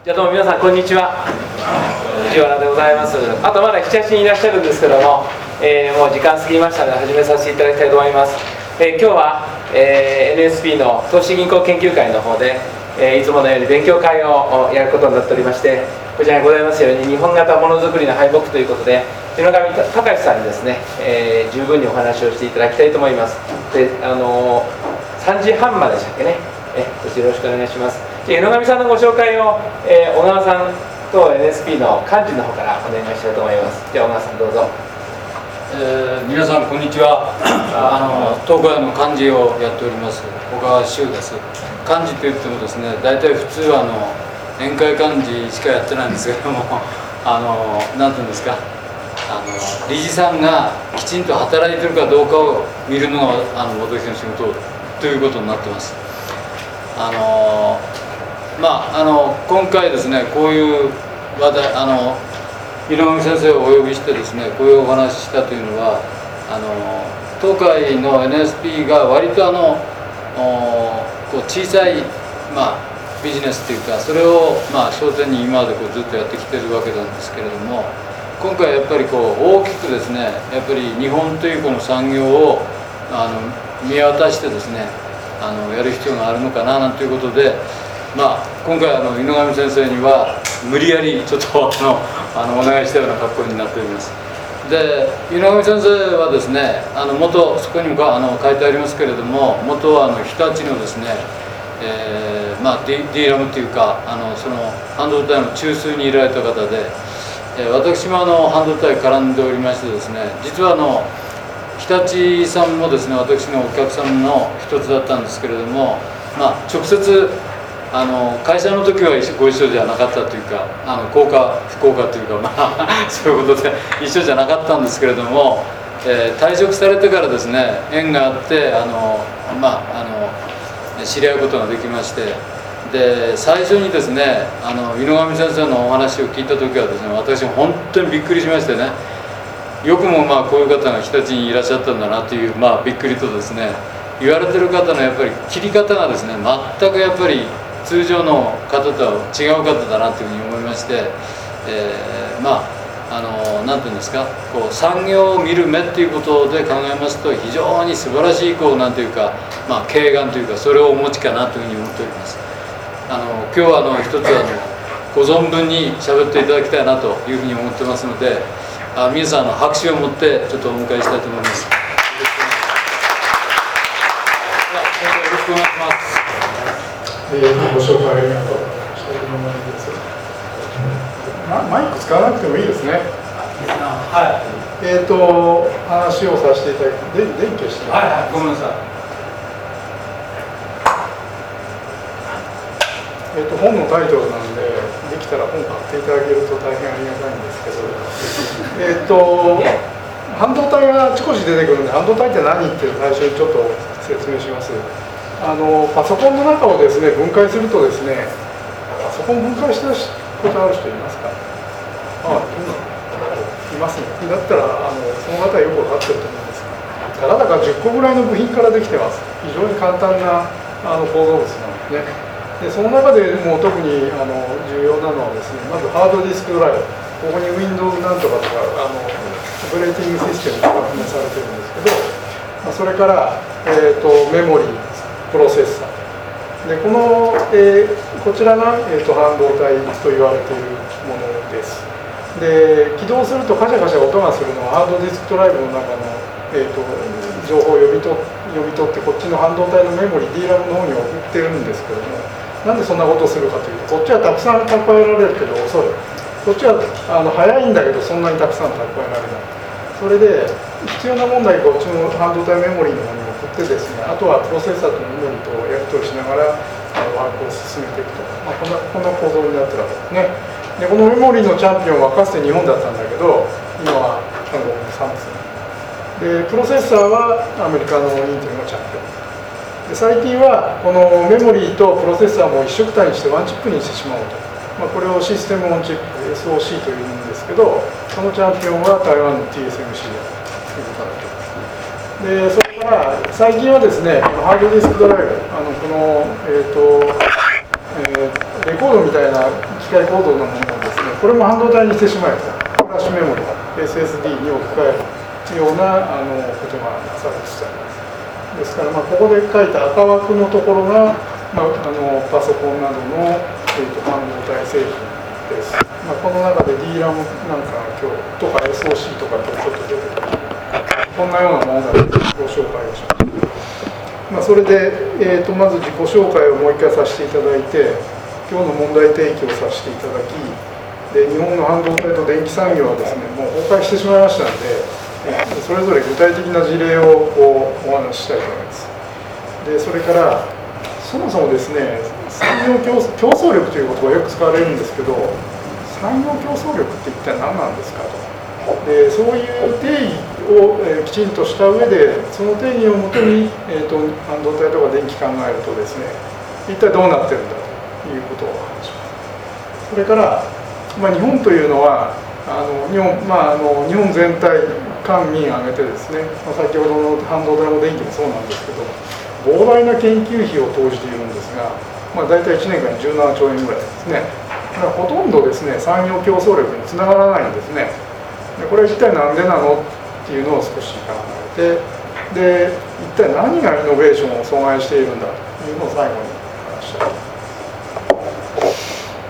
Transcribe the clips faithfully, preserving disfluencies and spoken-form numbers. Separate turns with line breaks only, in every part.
じゃあどうも皆さんこんにちは、藤原でございます。あとまだなな人いらっしゃるんですけども、えー、もう時間過ぎましたので始めさせていただきたいと思います。えー、今日は、えー、エヌエスピー の投資銀行研究会の方で、えー、いつものように勉強会をやることになっておりまして、こちらにございますように日本型ものづくりの敗北ということで井上隆さんにですね、えー、十分にお話をしていただきたいと思います。で、あのー、さんじはんまでしたっけね。えそしてよろしくお願いします。井上さんのご紹介を、えー、小川さんと エヌエスピー の幹事の方からお願いしたいと思います。じゃあ小川さんどうぞ。
えー、皆さんこんにちは。あの東海の幹事をやっております小川修です。幹事といってもですね、大体普通はあの宴会幹事しかやってないんですけども、あのなんていうんですか、あの理事さんがきちんと働いてるかどうかを見るのがあの私の仕事ということになってます。あのまああの今回ですね、こういう話題、あの井上先生をお呼びしてですね、こういうお話ししたというのは、あの東海の エヌエスピー が割とあのこう小さい、まあ、ビジネスというか、それを、まあ、焦点に今までこうずっとやってきてるわけなんですけれども、今回やっぱりこう大きくですね、やっぱり日本というこの産業をあの見渡してですね、あのやる必要があるのかななんていうことで、まあ、今回あの井上先生には無理やりちょっとあのあのお願いしたような格好になっております。で、井上先生はですね、あの元そこにもあの書いてありますけれども、元はあの日立のですね、えーまあ、ディ, ディーラムというか、あのその半導体の中枢にいられた方で、えー、私もあの半導体絡んでおりましてですね、実はあの日立さんもですね、私のお客さんの一つだったんですけれども、まあ、直接あの会社の時はご一緒じゃなかったというか、あの幸か不幸かというか、まあ、そういうことで一緒じゃなかったんですけれども、えー、退職されてからですね、縁があってあの、まあ、あの知り合うことができまして、で最初にですね、あの井上先生のお話を聞いた時はですね、私本当にびっくりしましてね、よくもまあこういう方が日立にいらっしゃったんだなという、まあ、びっくりとですね、言われてる方のやっぱり切り方がですね、全くやっぱり通常の方とは違う方だなというふうに思いまして、えー、まああのなんていうんですか、こう産業を見る目っていうことで考えますと、非常に素晴らしいこうなんていうか、まあ、慧眼というか、それをお持ちかなというふうに思っております。あの今日はあの一つあのご存分に喋っていただきたいなというふうに思ってますので、あ皆さんの拍手を持ってちょっとお迎えしたいと思います。よろしくお願いします。
えー、ご紹介ありがとうございました。マイク使わなくてもいいですね。
はい。
えっ、ー、と話をさせていただき、電電気消して。
はいはい。ごめんなさい。
えっ、ー、と本のタイトルなんで、できたら本買っていただけると大変ありがたいんですけど、えっと半導体があちこち出てくるんで、半導体って何って最初にちょっと説明します。あのパソコンの中をですね分解するとですね、パソコン分解したことある人いますか？ああ、いますね。だったらあのその方はよく分かってると思うんですが、たかだかじゅっこぐらいの部品からできてます。非常に簡単なあの構造物なんですね。でその中でもう特にあの重要なのはですね、まずハードディスクドライブ、ここに Windows なんとかとかあのオペレーティングシステムが含まされてるんですけど、まあ、それから、えー、とメモリー、プロセッサーで、この、えー、こちらが、えー、と半導体と言われているものです。で起動するとカシャカシャ音がするのはハードディスクドライブの中の、えー、と情報を読み取読み取って、こっちの半導体のメモリー ディーラム の方に送ってるんですけども、なんでそんなことをするかというと、こっちはたくさん蓄えられるけど遅い、こっちはあの早いんだけどそんなにたくさん蓄えられない。それで必要な問題、こっちの半導体メモリーの方に送ってですね、あとはプロセッサーとメモリーとやり取りしながらワークを進めていくと、まあ、こんなこんな構造になってるわけですね。でこのメモリーのチャンピオンはかつて日本だったんだけど、今は韓国のサムスンで、プロセッサーはアメリカのインテルのチャンピオンで、最近はこのメモリーとプロセッサーも一色体にしてワンチップにしてしまおうと、まあ、これをシステムオンチップ エスオーシー というんですけど、そのチャンピオンは台湾の ティーエスエムシー でということだと。でそれから最近はですね、ハードディスクドライブ、あのこの、えーとえレコードみたいな機械コードのものをですね、これも半導体にしてしまえと、フラッシュメモリ、エスエスディー に置き換えるようなあのことがなされつつあります。ですから、まあ、ここで書いた赤枠のところが、まあ、あのパソコンなどの、えー、と半導体製品です。まあ、この中で ディーラム なんかが今日とか エスオーシー とか今日ちょっと出てくる。こんなようなものがご紹介をします。まあ、それで、えー、とまず自己紹介をもう一回させていただいて、今日の問題提起をさせていただき、で日本の半導体と電気産業はですね、もう崩壊してしまいましたので、それぞれ具体的な事例をこうお話ししたいと思います。でそれからそもそもですね、産業競競争力という言葉がよく使われるんですけど、産業競争力って一体何なんですかと。でそういう定義を、えー、きちんとした上で、その定義をもとに、えー、と半導体とか電気考えるとですね、一体どうなってるんだということをお話します。それから、まあ、日本というのはあの日本、まあ、あの日本全体官民挙げてですね、まあ、先ほどの半導体の電気もそうなんですけど、膨大な研究費を投じているんですが、まあ、大体いちねんかんにじゅうななちょうえんぐらいですね。だからほとんどですね、産業競争力につながらないんですね。でこれは一体何でなのっていうのを少し考えて、で一体何がイノベーションを阻害しているんだというのを最後に話したいと思います。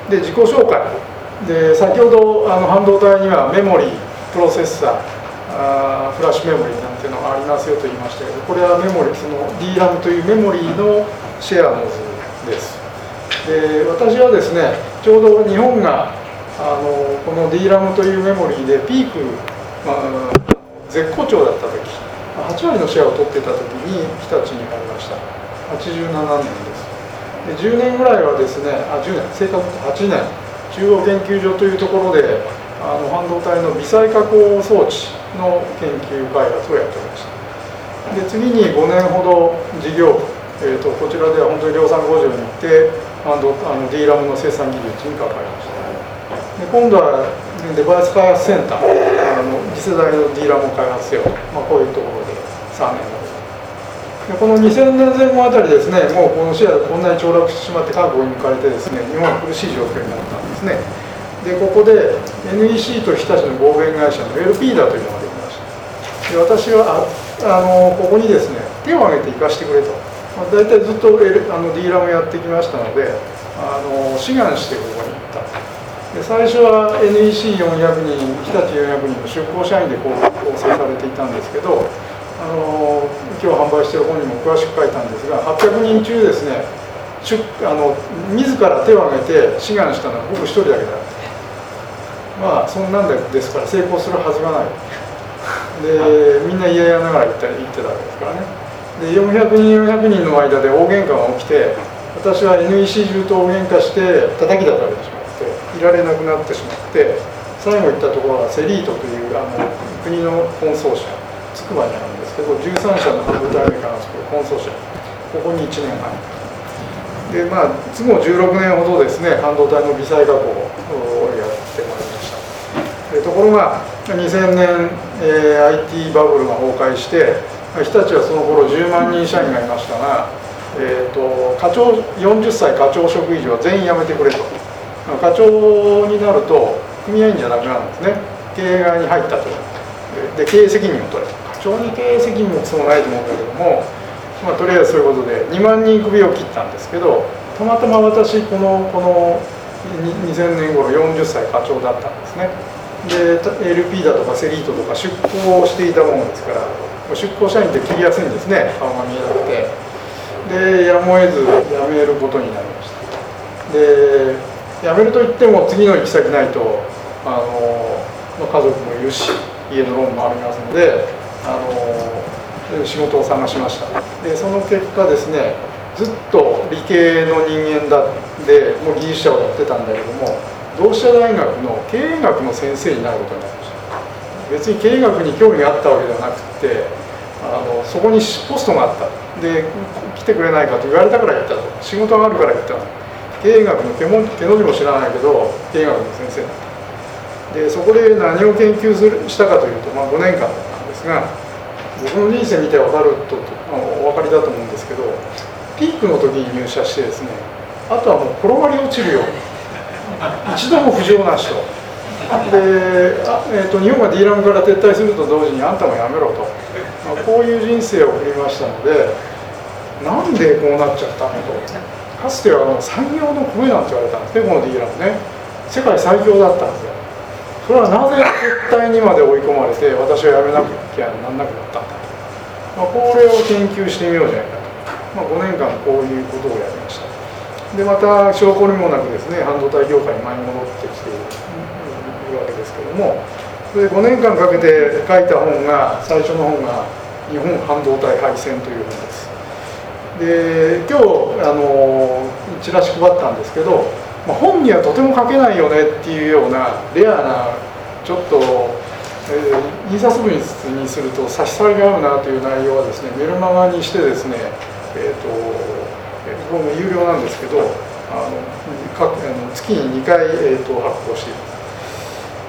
で自己紹介で、先ほどあの半導体にはメモリー、プロセッサー、あーフラッシュメモリーなんていうのがありますよと言いましたけど、これはメモリー、その ディーラム というメモリーのシェアの図です。で私はですね、ちょうど日本があのこの ディーラム というメモリーでピーク、まあ、絶好調だった時、はちわりのシェアを取っていた時に日立に入りました。はちじゅうななねんです。でじゅうねんぐらいはですね、あじゅうねん、正確にはちねん、中央研究所というところであの半導体の微細加工装置の研究開発をやっておりました。で次にごねんほど事業部、えー、とこちらでは本当に量産工場に行ってあのあの ディーラム の生産技術に関わりました。で今度はデバイス開発センター、あの次世代の ディーラム を開発せよ、まあ、こういうところでさんねんほどで、このにせんねんぜん後あたりですね、もうこのシェアがこんなに凋落してしまって覚悟に抜かれてですね、日本は苦しい状況になったんですね。でここで エヌイーシー と日立の合弁会社の エルピー ダというのができました。で私はああのここにですね、手を挙げて行かしてくれと、まあ、大体ずっと、L、あの ディーラム やってきましたので、あの志願してここに行った。で最初は エヌイーシーよんひゃくにん、日立よんひゃくにんの出向社員で構成されていたんですけど、あの今日販売している本にも詳しく書いたんですが、はっぴゃくにん中ですね、出あの自ら手を挙げて志願したのは僕一人だけだった。まあそんなんですから成功するはずがない。でみんな嫌々ながら言った言ってたわけですからね。でよんひゃくにんよんひゃくにんの間で大喧嘩が起きて、私は エヌイーシー 中と大喧嘩して叩き叩かれてしまっていられなくなってしまって、最後行ったところはセリートというあの国のコンソーシアム、つくばにあるんですけどじゅうさんしゃの半導体メーカーが作るコンソーシアム、ここにいちねんはんで、まあ都合じゅうろくねんほどですね、半導体の微細加工をやってまいりました。でところがにせんねん、えー、アイティー バブルが崩壊して、日立はその頃じゅうまんにん社員がいましたが、えー、と課長よんじゅっさい課長職以上は全員辞めてくれと。課長になると組合員じゃなくなるんですね。経営側に入ったと。で経営責任を取れ。課長に経営責任もそうないと思うんだけども、まあ、とりあえずそういうことでにまんにん首を切ったんですけど、たまたま私このこのにせんねん頃よんじゅっさい課長だったんですね。で エルピー だとかセリートとか出向をしていたものですから、出向社員って切りやすいんですね、顔が見えなくて。でやむを得ず辞めることになりました。で辞めるといっても次の行き先ないと、あの、まあ、家族もいるし家のローンもありますので、あの仕事を探しました。でその結果ですね、ずっと理系の人間だでもう技術者をやってたんだけども、同志社大学の経営学の先生になることになりました。別に経営学に興味があったわけではなくて、あのそこにポストがあった。で来てくれないかと言われたから行ったと。仕事があるから行った。経営学の手も手の字も知らないけど経営学の先生だった。でそこで何を研究するしたかというと、まあ、ごねんかんだったんですが、僕の人生見て分かるとお分かりだと思うんですけど、ピークの時に入社してですね、 あとはもう転がり落ちるように一度も浮上なしと。であ、えー、と日本が ディーラム から撤退すると同時にあんたもやめろと、まあ、こういう人生を送りましたので、なんでこうなっちゃったのと。かつてはあの産業の米なんて言われたんですね、この ディーラム ね。世界最強だったんですよ。それはなぜ撤退にまで追い込まれて私はやめなきゃなんなくなったんだと、まあ、これを研究してみようじゃないかと、まあ、ごねんかんこういうことをやりました。でまた証拠にもなくですね、半導体業界に前に戻ってきているわけですけども、それでごねんかんかけて書いた本が、最初の本が「日本半導体敗戦」という本です。で今日あのチラシ配ったんですけど、まあ、本にはとても書けないよねっていうようなレアなちょっと、えー、印刷物にすると差し障りがあるなという内容はですね、メルマガにしてですね、えーとこれも有料なんですけど、あの各あの月ににかい、えー、と発行しています。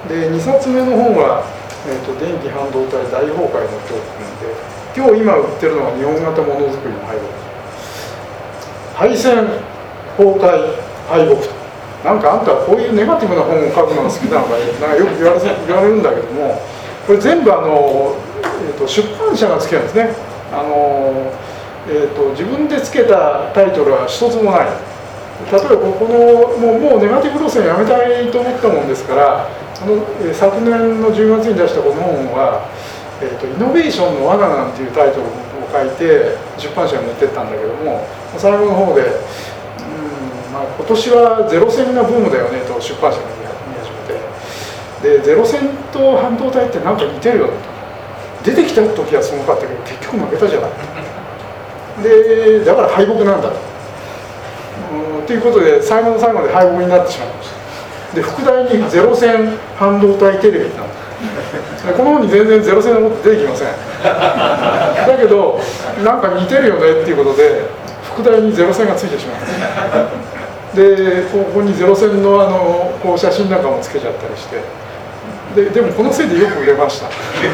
でにさつめの本は、えーと「電気半導体大崩壊の教訓」で、今日今売ってるのは日本型ものづくりの敗北、敗戦、崩壊、敗北と。なんかあんたはこういうネガティブな本を書くのが好きなのか、なんかよく言われ言われるんだけども、これ全部あの、えー、と出版社がつけるんですね。あのえー、と自分でつけたタイトルは一つもない。例えばこのもう、もうネガティブ路線やめたいと思ったもんですから、あのえー、昨年のじゅうがつに出したこの本は、えーと「イノベーションの罠」なんていうタイトルを書いて出版社に持ってったんだけども、最後の方でうん、まあ、今年はゼロ戦がブームだよねと出版社が見始めて、でゼロ戦と半導体ってなんか似てるよねと。出てきた時はすごかったけど結局負けたじゃない。でだから敗北なんだと。うん、ということで最後の最後で敗北になってしまいました。で副題に「ゼロ戦半導体テレビ」ってなった。この本に全然ゼロ戦のこと出てきません。だけどなんか似てるよねっていうことで副題にゼロ戦がついてしまう。でここにゼロ戦のあのこう写真なんかもつけちゃったりして、ででもこのせいでよく売れました。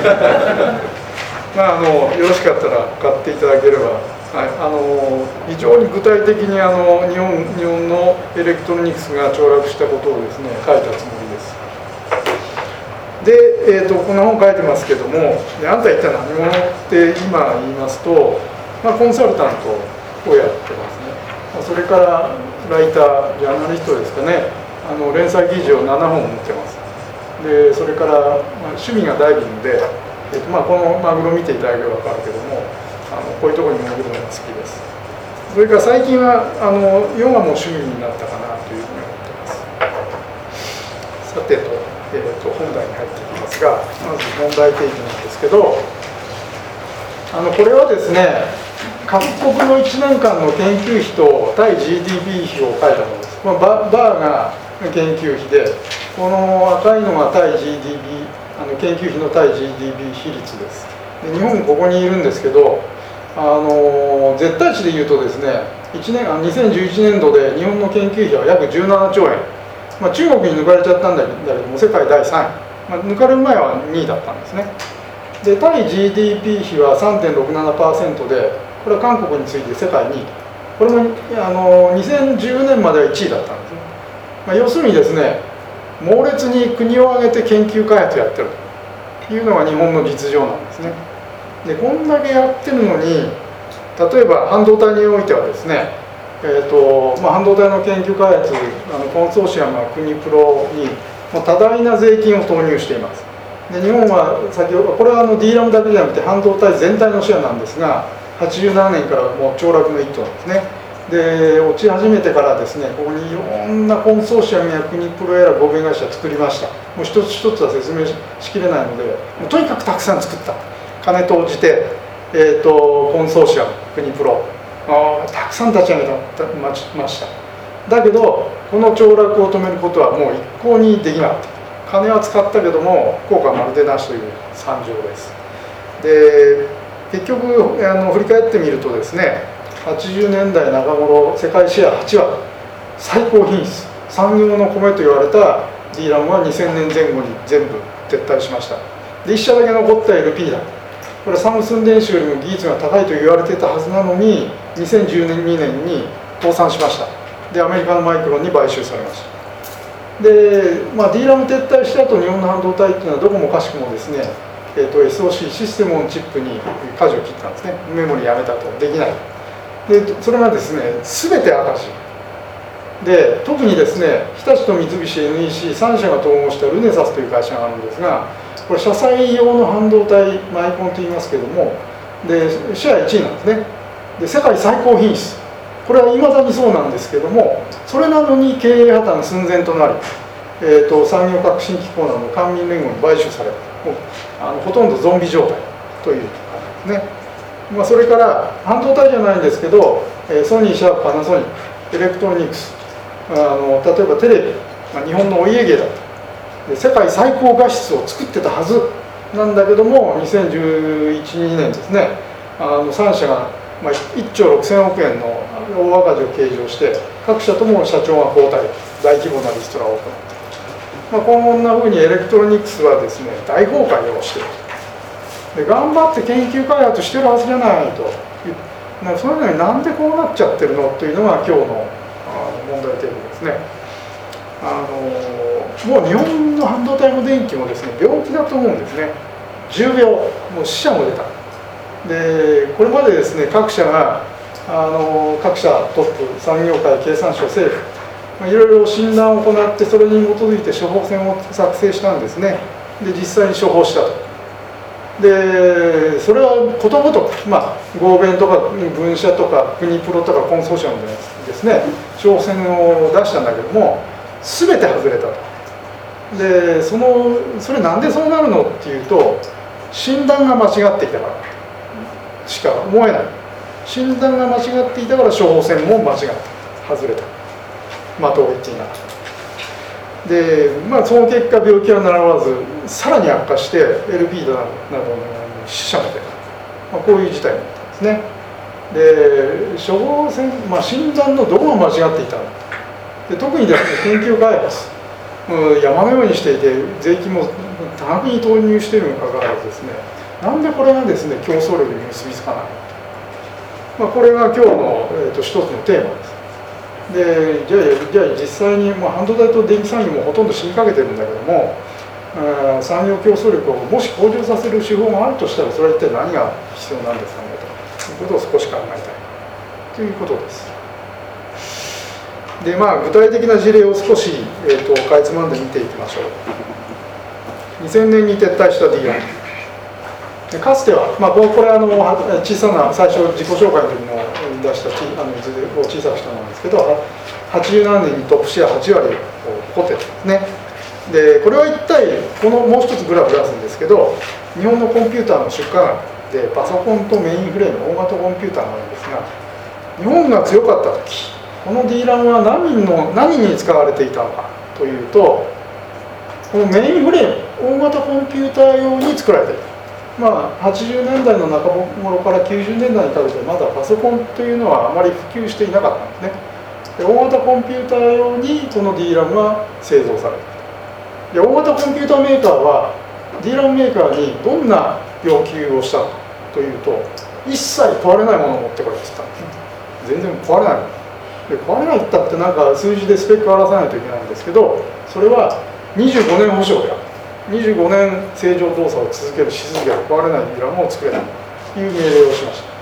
まあ、あのよろしかったら買っていただければ、はい、あの非常に具体的にあの日本日本のエレクトロニクスが凋落したことをですね書いたつもりです。で、えー、とこんな本書いてますけども、であんた一体何者って今言いますと、まあ、コンサルタントをやってますね。それからライタージャーナリストですかね、あの連載記事をななほん持ってます。でそれから、まあ、趣味がダイビングで、えーとまあ、このマグロ見ていただければ分かるけども、あのこういうところに潜るのが好きです。それから最近はあのヨガも趣味になったかなというふうに思ってます。さてと、えー、と本題に入っていきますが、まず問題提起なんですけど、あのこれはですね、各国のいちねんかんの研究費と対 ジーディーピー 比を書いたものです。まあ、バ, バーが研究費で、この赤いのが対 ジーディーピー、あの研究費の対 ジーディーピー 比率です。で日本ここにいるんですけど、あの絶対値でいうとですね、いちねんあにせんじゅういちねんどで日本の研究費は約じゅうななちょうえん、まあ、中国に抜かれちゃったんだけども世界だいさんい、まあ、抜かれる前はにいだったんですね。で対 ジーディーピー 比は さんてんろくななパーセント で、これは韓国に次いで世界にい、これもあのにせんじゅうねんまではいちいだったんですね。まあ、要するにですね、猛烈に国を挙げて研究開発やってるというのが日本の実情なんですね。でこんだけやってるのに、例えば半導体においてはですね、えーとまあ、半導体の研究開発、あのコンソーシアムは国プロにもう多大な税金を投入しています。で日本は先ほど、これはあの ディーラム だけじゃなくて半導体全体のシェアなんですが、はちじゅうななねんからもう凋落の一途なんですね。で落ち始めてからですね、ここにいろんなコンソーシアムや国プロやら合弁会社作りました。もう一つ一つは説明 し, しきれないので、もうとにかくたくさん作った。金投じて、えー、とコンソーシアム、国プロあたくさん立ち上げたました。だけどこの凋落を止めることはもう一向にできなかった。金は使ったけども効果はまるでなしという惨状です。で結局あの振り返ってみるとですね、はちじゅうねんだいなか頃世界シェアはちわり、最高品質産業の米と言われた ディーラム はにせんねんぜん後に全部撤退しました。でいっ社だけ残った エルピー だ。これサムスン電子よりも技術が高いと言われていたはずなのににせんじゅうにねんに倒産しました。 でアメリカのマイクロンに買収されました。で、まあ、ディーラム 撤退した後、日本の半導体っていうのはどこもかしくもですね、えー、と エスオーシー システムオンチップに舵を切ったんですね。メモリやめたとできない。でそれがですね全て赤字で、特にですね日立と三菱 エヌイーシー さん社が統合したルネサスという会社があるんですが、これ車載用の半導体マイコンと言いますけども、でシェアいちいなんですね。で世界最高品質、これはいまだにそうなんですけども、それなのに経営破綻寸前となり、えー、と産業革新機構などの官民連合に買収される、もうあのほとんどゾンビ状態という感じですね。まあ、それから半導体じゃないんですけど、えー、ソニー、シャープ、パナソニック、エレクトロニクス、あの例えばテレビ、まあ、日本のお家芸だったで、世界最高画質を作ってたはずなんだけども、にせんじゅういち、にねんですね、あのさん社が、まあ、いっちょうろくせんおくえんの大赤字を計上して、各社とも社長が交代、大規模なリストラを行った。まあ、こんなふうにエレクトロニクスはですね大崩壊をしている。で頑張って研究開発してるはずじゃないと、なそういうのになんでこうなっちゃってるのというのが今日の問題点ですね。あのもう日本の半導体も電気もですね病気だと思うんですね。じゅうびょう、もう死者も出た。でこれまでですね各社があの各社トップ、産業界、経産省、政府、まあ、いろいろ診断を行って、それに基づいて処方箋を作成したんですね。で実際に処方したと。でそれはことごとく、まあ、合弁とか分社とか国プロとかコンソーシアムでですね処方箋を出したんだけども、全て外れたと。でそのそれなんでそうなるのっていうと、診断が間違っていたからしか思えない。診断が間違っていたから処方箋も間違った、外れた、的を言っていなかった。で、まあ、その結果病気はならわず、さらに悪化して エルピー などの死者も出た、まあ、こういう事態になったんですね。で処方箋、まあ、診断のどこが間違っていたのか、で特にですね研究開発、うん、山のようにしていて税金も多額に投入しているにもかかわらずですね、なんでこれがですね競争力に結びつかないのか、まあ、これが今日の、えー、と一つのテーマです。でじゃあ、じゃあ実際に、まあ、半導体と電気産業もほとんど死にかけてるんだけども、あ産業競争力をもし向上させる手法があるとしたら、それは一体何が必要なんですかねということを少し考えたいということです。で、まあ、具体的な事例を少し、えー、とかいつまんで見ていきましょう。にせんねんに撤退した ディーラム。かつては、まあ、これはあの小さな最初自己紹介の時の出したあの図を小さくしたものなんですけど、はちじゅうななねんにトップシェアはちわりを誇ってたんですね。でこれは一体このもう一つグラフ出すんですけど、日本のコンピューターの出荷額でパソコンとメインフレーム、大型コンピューターがあるんですが、日本が強かった時、この ディーラム は何の何に使われていたのかというと、このメインフレーム、大型コンピューター用に作られていた。まあ、はちじゅうねんだいの中頃からきゅうじゅうねんだいにかけてまだパソコンというのはあまり普及していなかったんですね。で大型コンピューター用にこの ディーラム は製造された。で大型コンピューターメーカーは ディーラム メーカーにどんな要求をしたのかというと、一切壊れないものを持ってこいって言ったんですね。全然壊れないもので、壊れないって言ったってなんか数字でスペックを表さないといけないんですけど、それはにじゅうごねん保証である。にじゅうごねん正常動作を続ける、し続ける、壊れない ディーラム を作れないという命令をしました。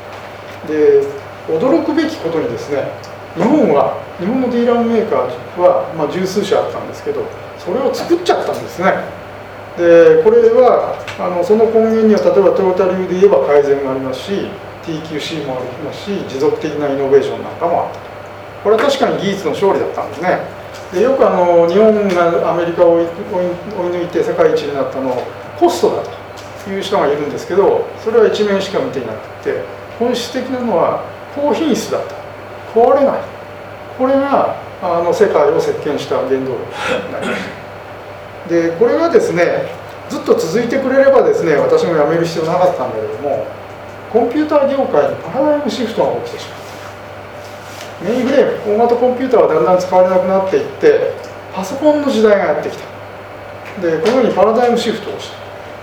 で驚くべきことにですね、日本は日本の ディーラム メーカーは、まあ、十数社あったんですけど、それを作っちゃったんですね。でこれはあのその根源には、例えばトヨタ流で言えば改善がありますし、 ティーキューシー もありますし、持続的なイノベーションなんかもあったと。これは確かに技術の勝利だったんですね。でよくあの日本がアメリカを追い抜いて世界一になったのをコストだという人がいるんですけど、それは一面しか見ていなくて、本質的なのは高品質だった、壊れない、これがあの世界を席巻した原動力になりました。でこれがですねずっと続いてくれればですね、私も辞める必要なかったんだけども、コンピューター業界にパラダイムシフトが起きてしまう。メインフレーム、大型コンピューターはだんだん使われなくなっていって、パソコンの時代がやってきた。でこのようにパラダイムシフトをした。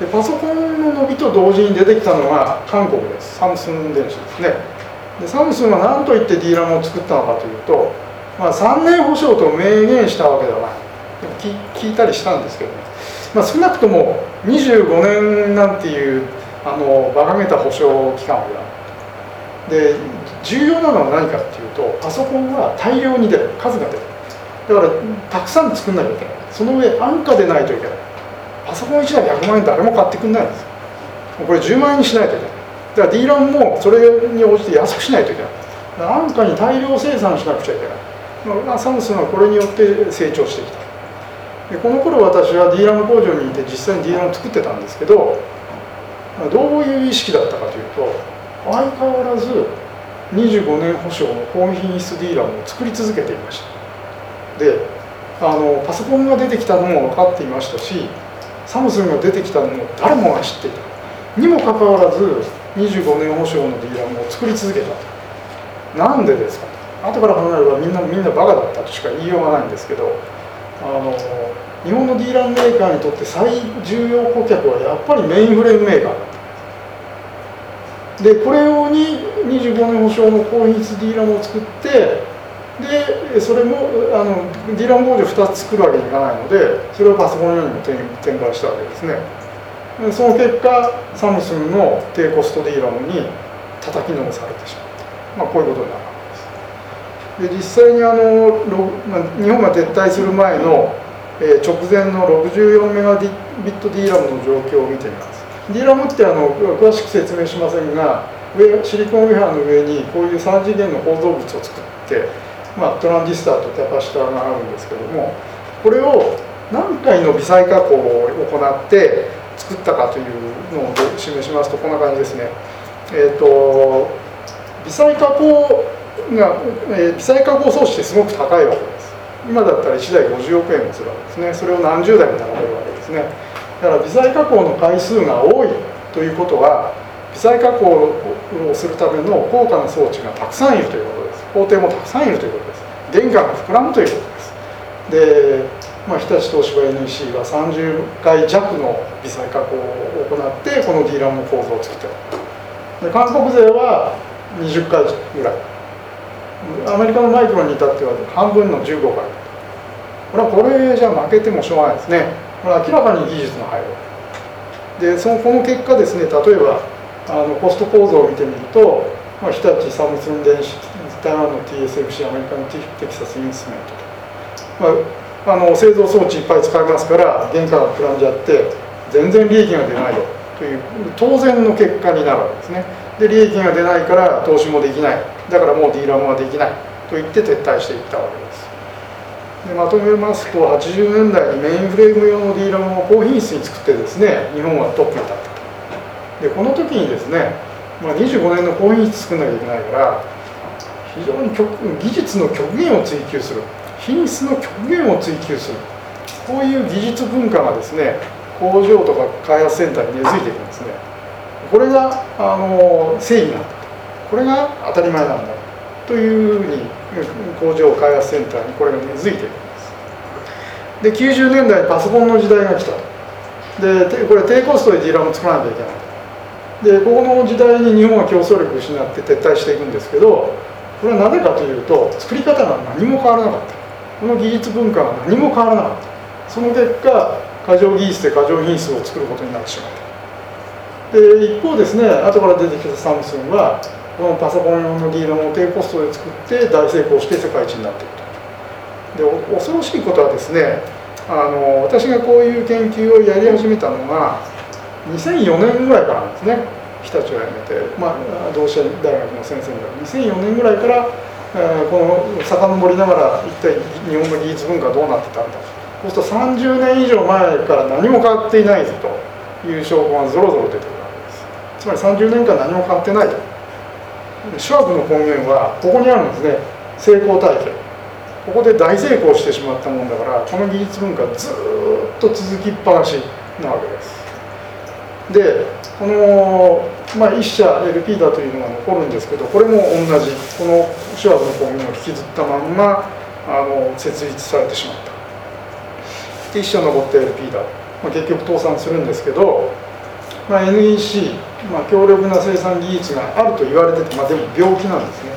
でパソコンの伸びと同時に出てきたのが韓国です。サムスン電子ですね。でサムスンは何と言って ディーラム を作ったのかというと、 まあ、さんねん保証と明言したわけではないでも 聞, 聞いたりしたんですけどね、まあ、少なくともにじゅうごねんなんていうあの馬鹿げた保証期間をやるで重要なのは何かっていうとパソコンは大量に出る数が出るだからたくさん作んなきゃいけないその上安価でないといけないパソコンいちだいひゃくまんえん誰も買ってくんないんですよこれじゅうまんえんにしないといけないだから ディーラム もそれに応じて安くしないといけない安価に大量生産しなくちゃいけない、まあ、サムスンはこれによって成長してきたでこの頃私は ディーラム 工場にいて実際に ディーラム 作ってたんですけどどういう意識だったかというと相変わらずにじゅうごねん保証の高品質 ディーラム を作り続けていましたであのパソコンが出てきたのも分かっていましたしサムスンが出てきたのも誰もが知っていたにもかかわらずにじゅうごねん保証の ディーラム を作り続けたなんでですか後から考えればみんなみんなバカだったとしか言いようがないんですけどあの日本の ディーラム メーカーにとって最重要顧客はやっぱりメインフレームメーカーだったでこれ用ににじゅうごねん保証の高品質 ディーラム を作ってでそれもあの ディーラム 工場ふたつ作るわけにいかないのでそれをパソコン用にも転売したわけですねでその結果サムスンの低コスト ディーラム に叩きのめされてしまった、まあ、こういうことになるわけですで実際にあの、まあ、日本が撤退する前の、えー、直前のろくじゅうよんメガビット ディーラム の状況を見てみます ディーラム ってあの詳しく説明しませんが上シリコンウェアの上にこういうさん次元の構造物を作ってまあ、トランジスターとキャパシターがあるんですけどもこれを何回の微細加工を行って作ったかというのを示しますとこんな感じですね、えーと、微細加工が、えー、微細加工装置ってすごく高いわけです今だったらいちだいごじゅうおくえんもするわけですねそれを何十台も並べるわけですねだから微細加工の回数が多いということは微細加工をするための高価な装置がたくさんいるということです工程もたくさんいるということです原価が膨らむということですで、まあ、日立東芝 エヌイーシー はさんじゅっかい弱の微細加工を行ってこの ディーラム の構造を作っているで韓国勢はにじゅっかいぐらいアメリカのマイクロに至っては半分のじゅうごかいこれはこれじゃ負けてもしょうがないですねこれは明らかに技術の入るでそのこの結果ですね例えばあのコスト構造を見てみると、まあ、日立サムスン電子台湾の ティーエスエフシー アメリカのテキサスインストゥルメントと、まあ、あの製造装置いっぱい使いますから原価が膨らんじゃって全然利益が出ないよという当然の結果になるわけですねで利益が出ないから投資もできないだからもう ディーラム はできないと言って撤退していったわけですでまとめますとはちじゅうねんだいにメインフレーム用の ディーラム を高品質に作ってですね日本はトップに立ったでこの時にですね、まあ、にじゅうごねんの高品質作んなきゃいけないから非常に技術の極限を追求する品質の極限を追求するこういう技術文化がですね工場とか開発センターに根付いていくんですねこれがあの正義なんだこれが当たり前なんだというふうに工場開発センターにこれが根付いていくんですできゅうじゅうねんだいにパソコンの時代が来たでこれ低コストで ディーラム 作らなきゃいけないでここの時代に日本は競争力を失って撤退していくんですけどこれはなぜかというと作り方が何も変わらなかったこの技術文化が何も変わらなかったその結果過剰技術で過剰品質を作ることになってしまったで一方ですね後から出てきたサムスンはこのパソコン用の ディーラム を低コストで作って大成功して世界一になっているとで恐ろしいことはですねあの私がこういう研究をやり始めたのがにせんよねんぐらいからなんですね日立を辞めて、まあ、同志社大学の先生がにせんよねんぐらいから、えー、この遡りながら一体日本の技術文化はどうなってたんだそうするとさんじゅうねん以上前から何も変わっていないぞという証拠がぞろぞろ出てくるわけですつまりさんじゅうねんかん何も変わってないとシュワーブの根源はここにあるんですね成功体験ここで大成功してしまったもんだからこの技術文化はずっと続きっぱなしなわけですでこの、まあ、一社 エルピー だというのが残るんですけどこれも同じこのシュワーブの根源を引きずったまんまあの設立されてしまったで一社残った エルピー だ、まあ、結局倒産するんですけど、まあ、エヌイーシー、まあ、強力な生産技術があると言われてて、まあ、でも病気なんですね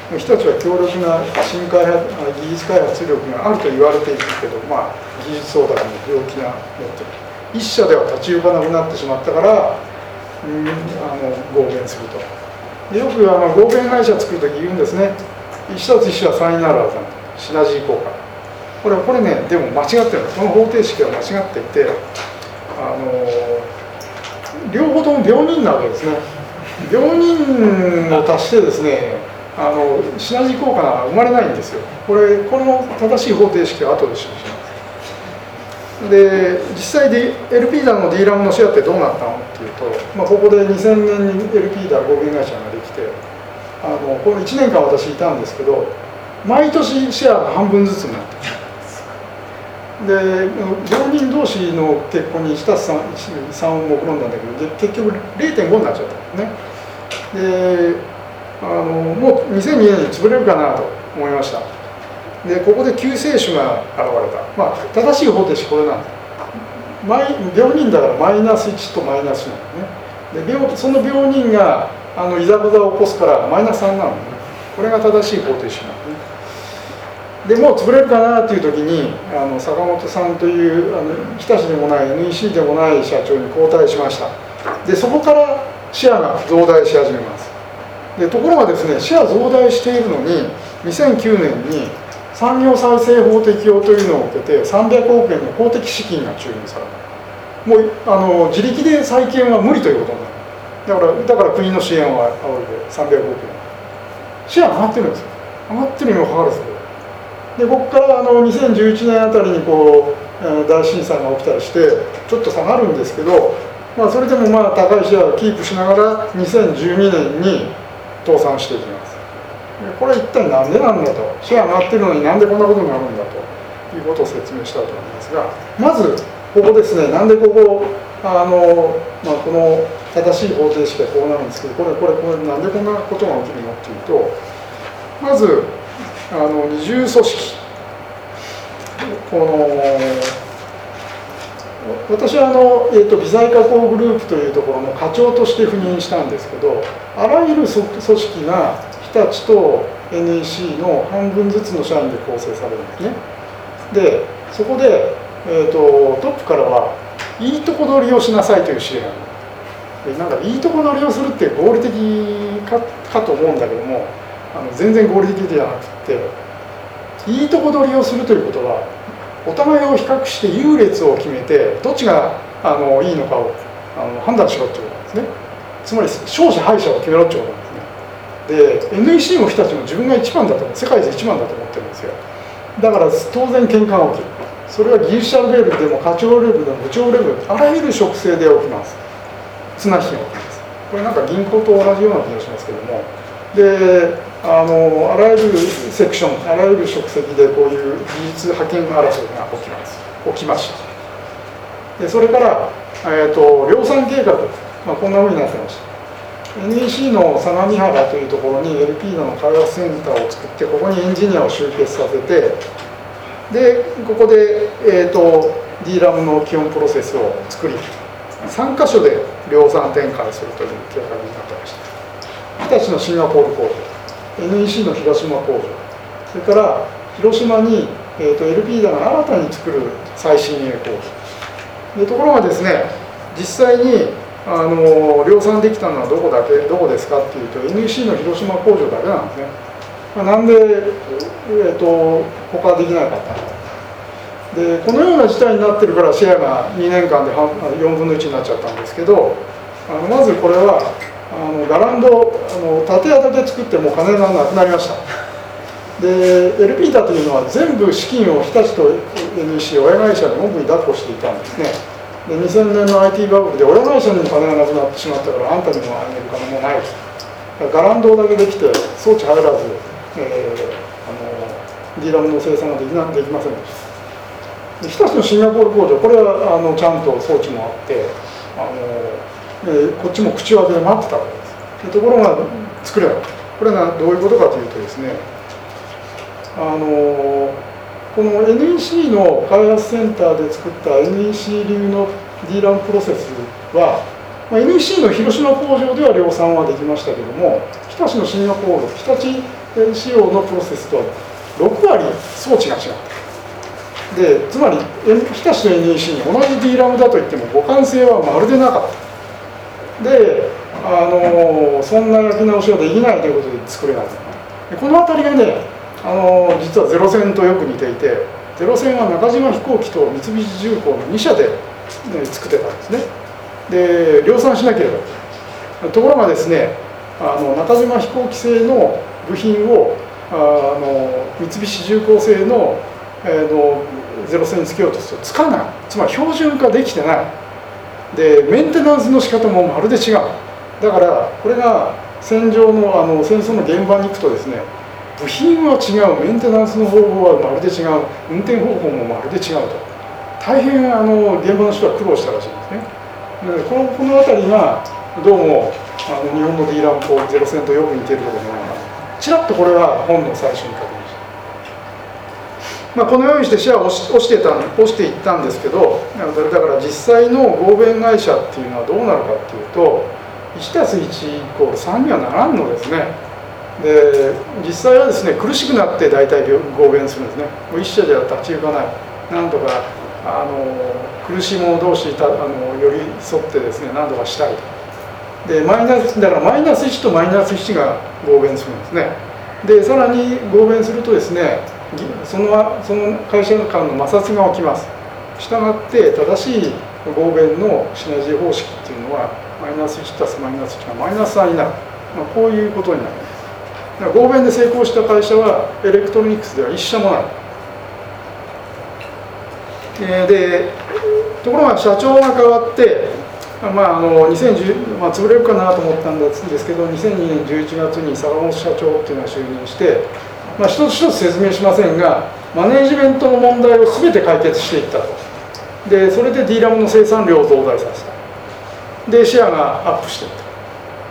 日立は強力な新開発技術開発力があると言われているけど、まあ、技術相談の病気が持っている。一社では立ち行かなくなってしまったから、うん、あの合弁すると。でよくあの合弁会社作るとき言うんですね。一社と一社は三になるはずなんだ。シナジー効果。これこれね、でも間違ってる。この方程式は間違っていて、あの両方とも病人なわけですね。病人を足してですね、あのシナジー効果が生まれないんですよ。これこの正しい方程式は後で示します。で実際で エルピー ダーの ディーラム のシェアってどうなったのっていうと、まあ、ここでにせんねんに エルピー ダー合弁会社ができて、あのこのいちねんかん私いたんですけど、毎年シェアが半分ずつになってで病人同士の結婚にいちたすさんを目論んだんだけど、結局 れいてんご になっちゃったんですね。であのもうにせんにねんに潰れるかなと思いました。でここで救世主が現れた、まあ、正しい方程式これなんです。病人だからマイナスいちとマイナスなんですね。で病その病人があのいざこざを起こすからマイナスさんなのね。これが正しい方程式なんですね。でもう潰れるかなという時にあの坂本さんというあの日立でもない エヌイーシー でもない社長に交代しました。でそこからシェアが増大し始めます。でところがですね、シェア増大しているのににせんきゅうねんに産業再生法適用というのを受けてさんびゃくおくえんの公的資金が注入された。もうあの自力で再建は無理ということになる。だからだから国の支援を仰いでさんびゃくおくえんシェア上がってるんですよ。上がってるにもかかわらずでここからあのにせんじゅういちねんあたりにこう大震災が起きたりしてちょっと下がるんですけど、まあ、それでもまあ高いシェアをキープしながらにせんじゅうにねんに倒産していきます。これは一体何でなんだと、シェア上がってるのになんでこんなことになるんだということを説明したいと思いますが、まずここですね、なんでここあの、まあ、この正しい方程式はこうなるんですけど、これこれこれなんでこんなことが起きるのっていうと、まずあの二重組織、この私はあの、えーと、微細加工グループというところの課長として赴任したんですけど、あらゆる組織が日立と エヌイーシー の半分ずつの社員で構成されるんですね。でそこで、えーと、トップからはいいとこ取りをしなさいという指令がある。なんかいいとこ取りをするって合理的 か, かと思うんだけども、あの全然合理的ではなくて、いいとこ取りをするということはお互いを比較して優劣を決めてどっちがあのいいのかをあの判断しろということなんですね。つまり勝者敗者を決めろということなんですね。で エヌイーシー も日立も自分が一番だと世界で一番だと思ってるんですよ。だから当然喧嘩が起きる。それは技術者レベルでも課長レベルでも部長レベルあらゆる職性で起きます。綱引きが起きます。これなんか銀行と同じような気がしますけども、であのあらゆるセクションあらゆる職責でこういう技術覇権争いが起きます起きました。でそれから、えー、と量産計画、まあ、こんなふうになってました。 エヌイーシー の相模原というところに エルピー の開発センターを作って、ここにエンジニアを集結させて、でここで、えー、と ディーラム の基本プロセスを作りさんかしょで量産展開するという計画になってました。日立のシンガポール工場、エヌイーシー の広島工場、それから広島に、えー、と エルピー ダーが新たに作る最新鋭工場で、ところがですね、実際にあの量産できたのはどこだけどこですかっていうと エヌイーシー の広島工場だけなんですね。まあ、なんで、えー、と他はできなかったのか。でこのような事態になってるからシェアがにねんかんでよんぶんのいちになっちゃったんですけど、あのまずこれはあのガランドあの建屋だけ作っても金がなくなりました。で エルピー ダというのは全部資金を日立と エヌイーシー 親会社に主に抱っこしていたんですね。でにせんねんの アイティー バブルで親会社にも金がなくなってしまったからあんたにもあげる金もないです。ガランドだけできて装置入らず、えー、あの ディーラム の生産ができなできませんでした。で日立のシンガポール工場、これはあのちゃんと装置もあってあの、えー、こっちも口を開けて待ってたわけです。でところが作れない。これがどういうことかというとですね、あのこの エヌイーシー の開発センターで作った エヌイーシー 流の ディーラム プロセスは、まあ、エヌイーシー の広島工場では量産はできましたけども、日立のシンガポール、日立仕様のプロセスとろく割装置が違う。でつまり日立と エヌイーシー に同じ ディーラム だといっても互換性はまるでなかった。で、あのそんな焼き直しはできないということで作れない。でこの辺りがね、あの実はゼロ戦とよく似ていて、ゼロ戦は中島飛行機と三菱重工のに社で、ね、作ってたんですね。で量産しなければ。ところがですね、あの中島飛行機製の部品をあの三菱重工製の、えー、のゼロ戦につけようとするとつかない。つまり標準化できてない。でメンテナンスの仕方もまるで違う。だからこれが戦場の、あの戦争の現場に行くとですね、部品は違う、メンテナンスの方法はまるで違う、運転方法もまるで違うと、大変あの現場の人は苦労したらしいんですね。でこのこの辺りがどうもあの日本の ディーラム とゼロ戦とよく似ているところがちらっとこれは本の最初に確認した。まあ、このようにしてシェアを押し、押してた押していったんですけど、だから実際の合弁会社っていうのはどうなるかっていうと、いちたすいちイコールさんにはならんのですね。で実際はですね、苦しくなって大体合弁するんですね。もう一社じゃ立ち行かない、なんとかあの苦しい者同士たあの寄り添ってですね、何とかしたいと。でマイナスだからマイナスいちとマイナスいちが合弁するんですね。でさらに合弁するとですね、そのその会社間の摩擦が起きます。したがって正しい合弁のシナジー方式っていうのはマイナスいちたすマイナスいちがマイナスさんになる、まあ、こういうことになります。合弁で成功した会社はエレクトロニクスではいっ社もない。でところが社長が変わって、まあ、あのにせんじゅう、まあ、潰れるかなと思ったんですけど、にせんにねんじゅういちがつに坂本社長っていうのが就任して、まあ、一つ一つ説明しませんが、マネージメントの問題を全て解決していったと。でそれで ディーラム の生産量を増大させた。でシェアがアップしていった。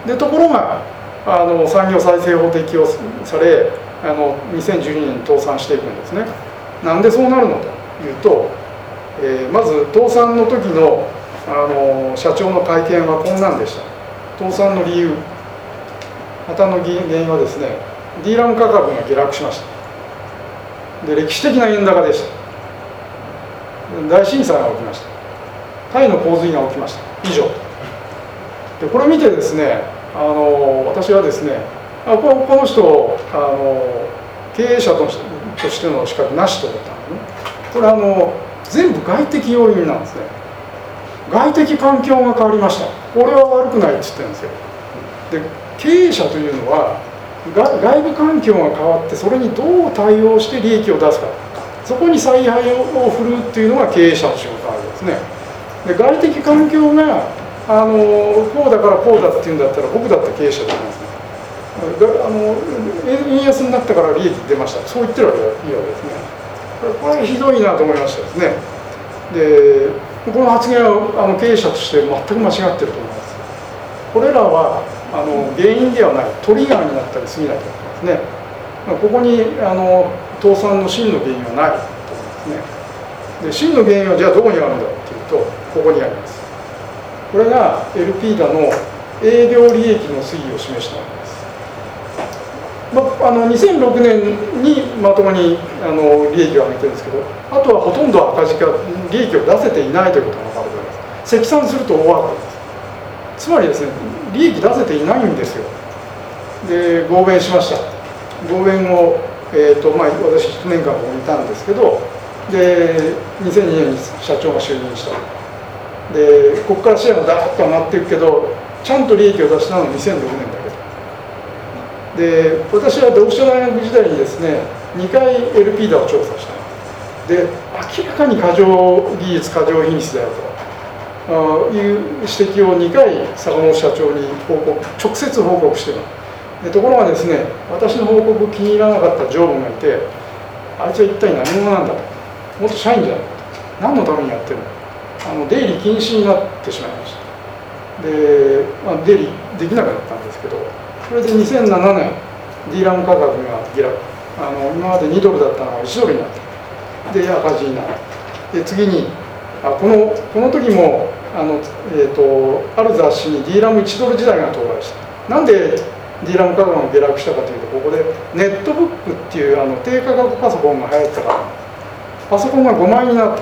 でところがあの産業再生法適用され、あのにせんじゅうにねんに倒産していくんですね。なんでそうなるのというと、えー、まず倒産の時の、あの社長の会見はこんなんでした。倒産の理由、破綻の原因はですね、ディーラム 価格が下落しました。で歴史的な円高でした。大震災が起きました。タイの洪水が起きました。以上。でこれ見てですね、あの私はですね、あ こ, この人あの経営者としての資格なしと思ったんですね。これあの全部外的要因なんですね。外的環境が変わりました。これは悪くないって言ってるんですよ。で経営者というのは外部環境が変わってそれにどう対応して利益を出すか、そこに采配を振るっていうのが経営者の仕事なわけですね。で外的環境があのこうだからこうだっていうんだったら僕だって経営者じゃないですね。あの円安になったから利益出ました、そう言ってるわけいいわけですね。これはひどいなと思いましたですね。でこの発言はあの経営者として全く間違ってると思います。これらはあの原因ではないトリガーになったり過ぎないと思いますね。ここにあの倒産の真の原因はないと思いますね。で真の原因はじゃあどこにあるんだっていうと、ここにあります。これが エルピー ダの営業利益の推移を示したものです。まあ、あのにせんろくねんにまともにあの利益を上げてるんですけど、あとはほとんど赤字化、利益を出せていないということが分かると思います。積算すると大赤字です。つまりですね、利益出せていないんですよ。で合弁しました。合弁を、えーとまあ、私いちねんかんここにいたんですけど、でにせんにねんに社長が就任した。でここからシェアがダーッと上がっていくけど、ちゃんと利益を出したのはにせんろくねんだけで、私は同志社大学時代にですねにかい エルピー ダを調査した。で明らかに過剰技術過剰品質だよという指摘をにかい坂本社長に報告直接報告しています。でところがですね、私の報告を気に入らなかった常務がいて、あいつは一体何者なんだと、もっと社員じゃないかと、何のためにやってるの、あの出入り禁止になってしまいました。で、まあ、出入りできなくなったんですけど、それでにせんななねん ディーラム 価格が下落、あの今までにドルだったのがいちドルになったで赤字になる。で次にあこのこの時もあの、えー、とある雑誌に ディーラムいちドル時代が到来した。なんでディーラム 価格が下落したかというと、ここでネットブックっていうあの低価格パソコンが流行ったから、パソコンがごまいになった。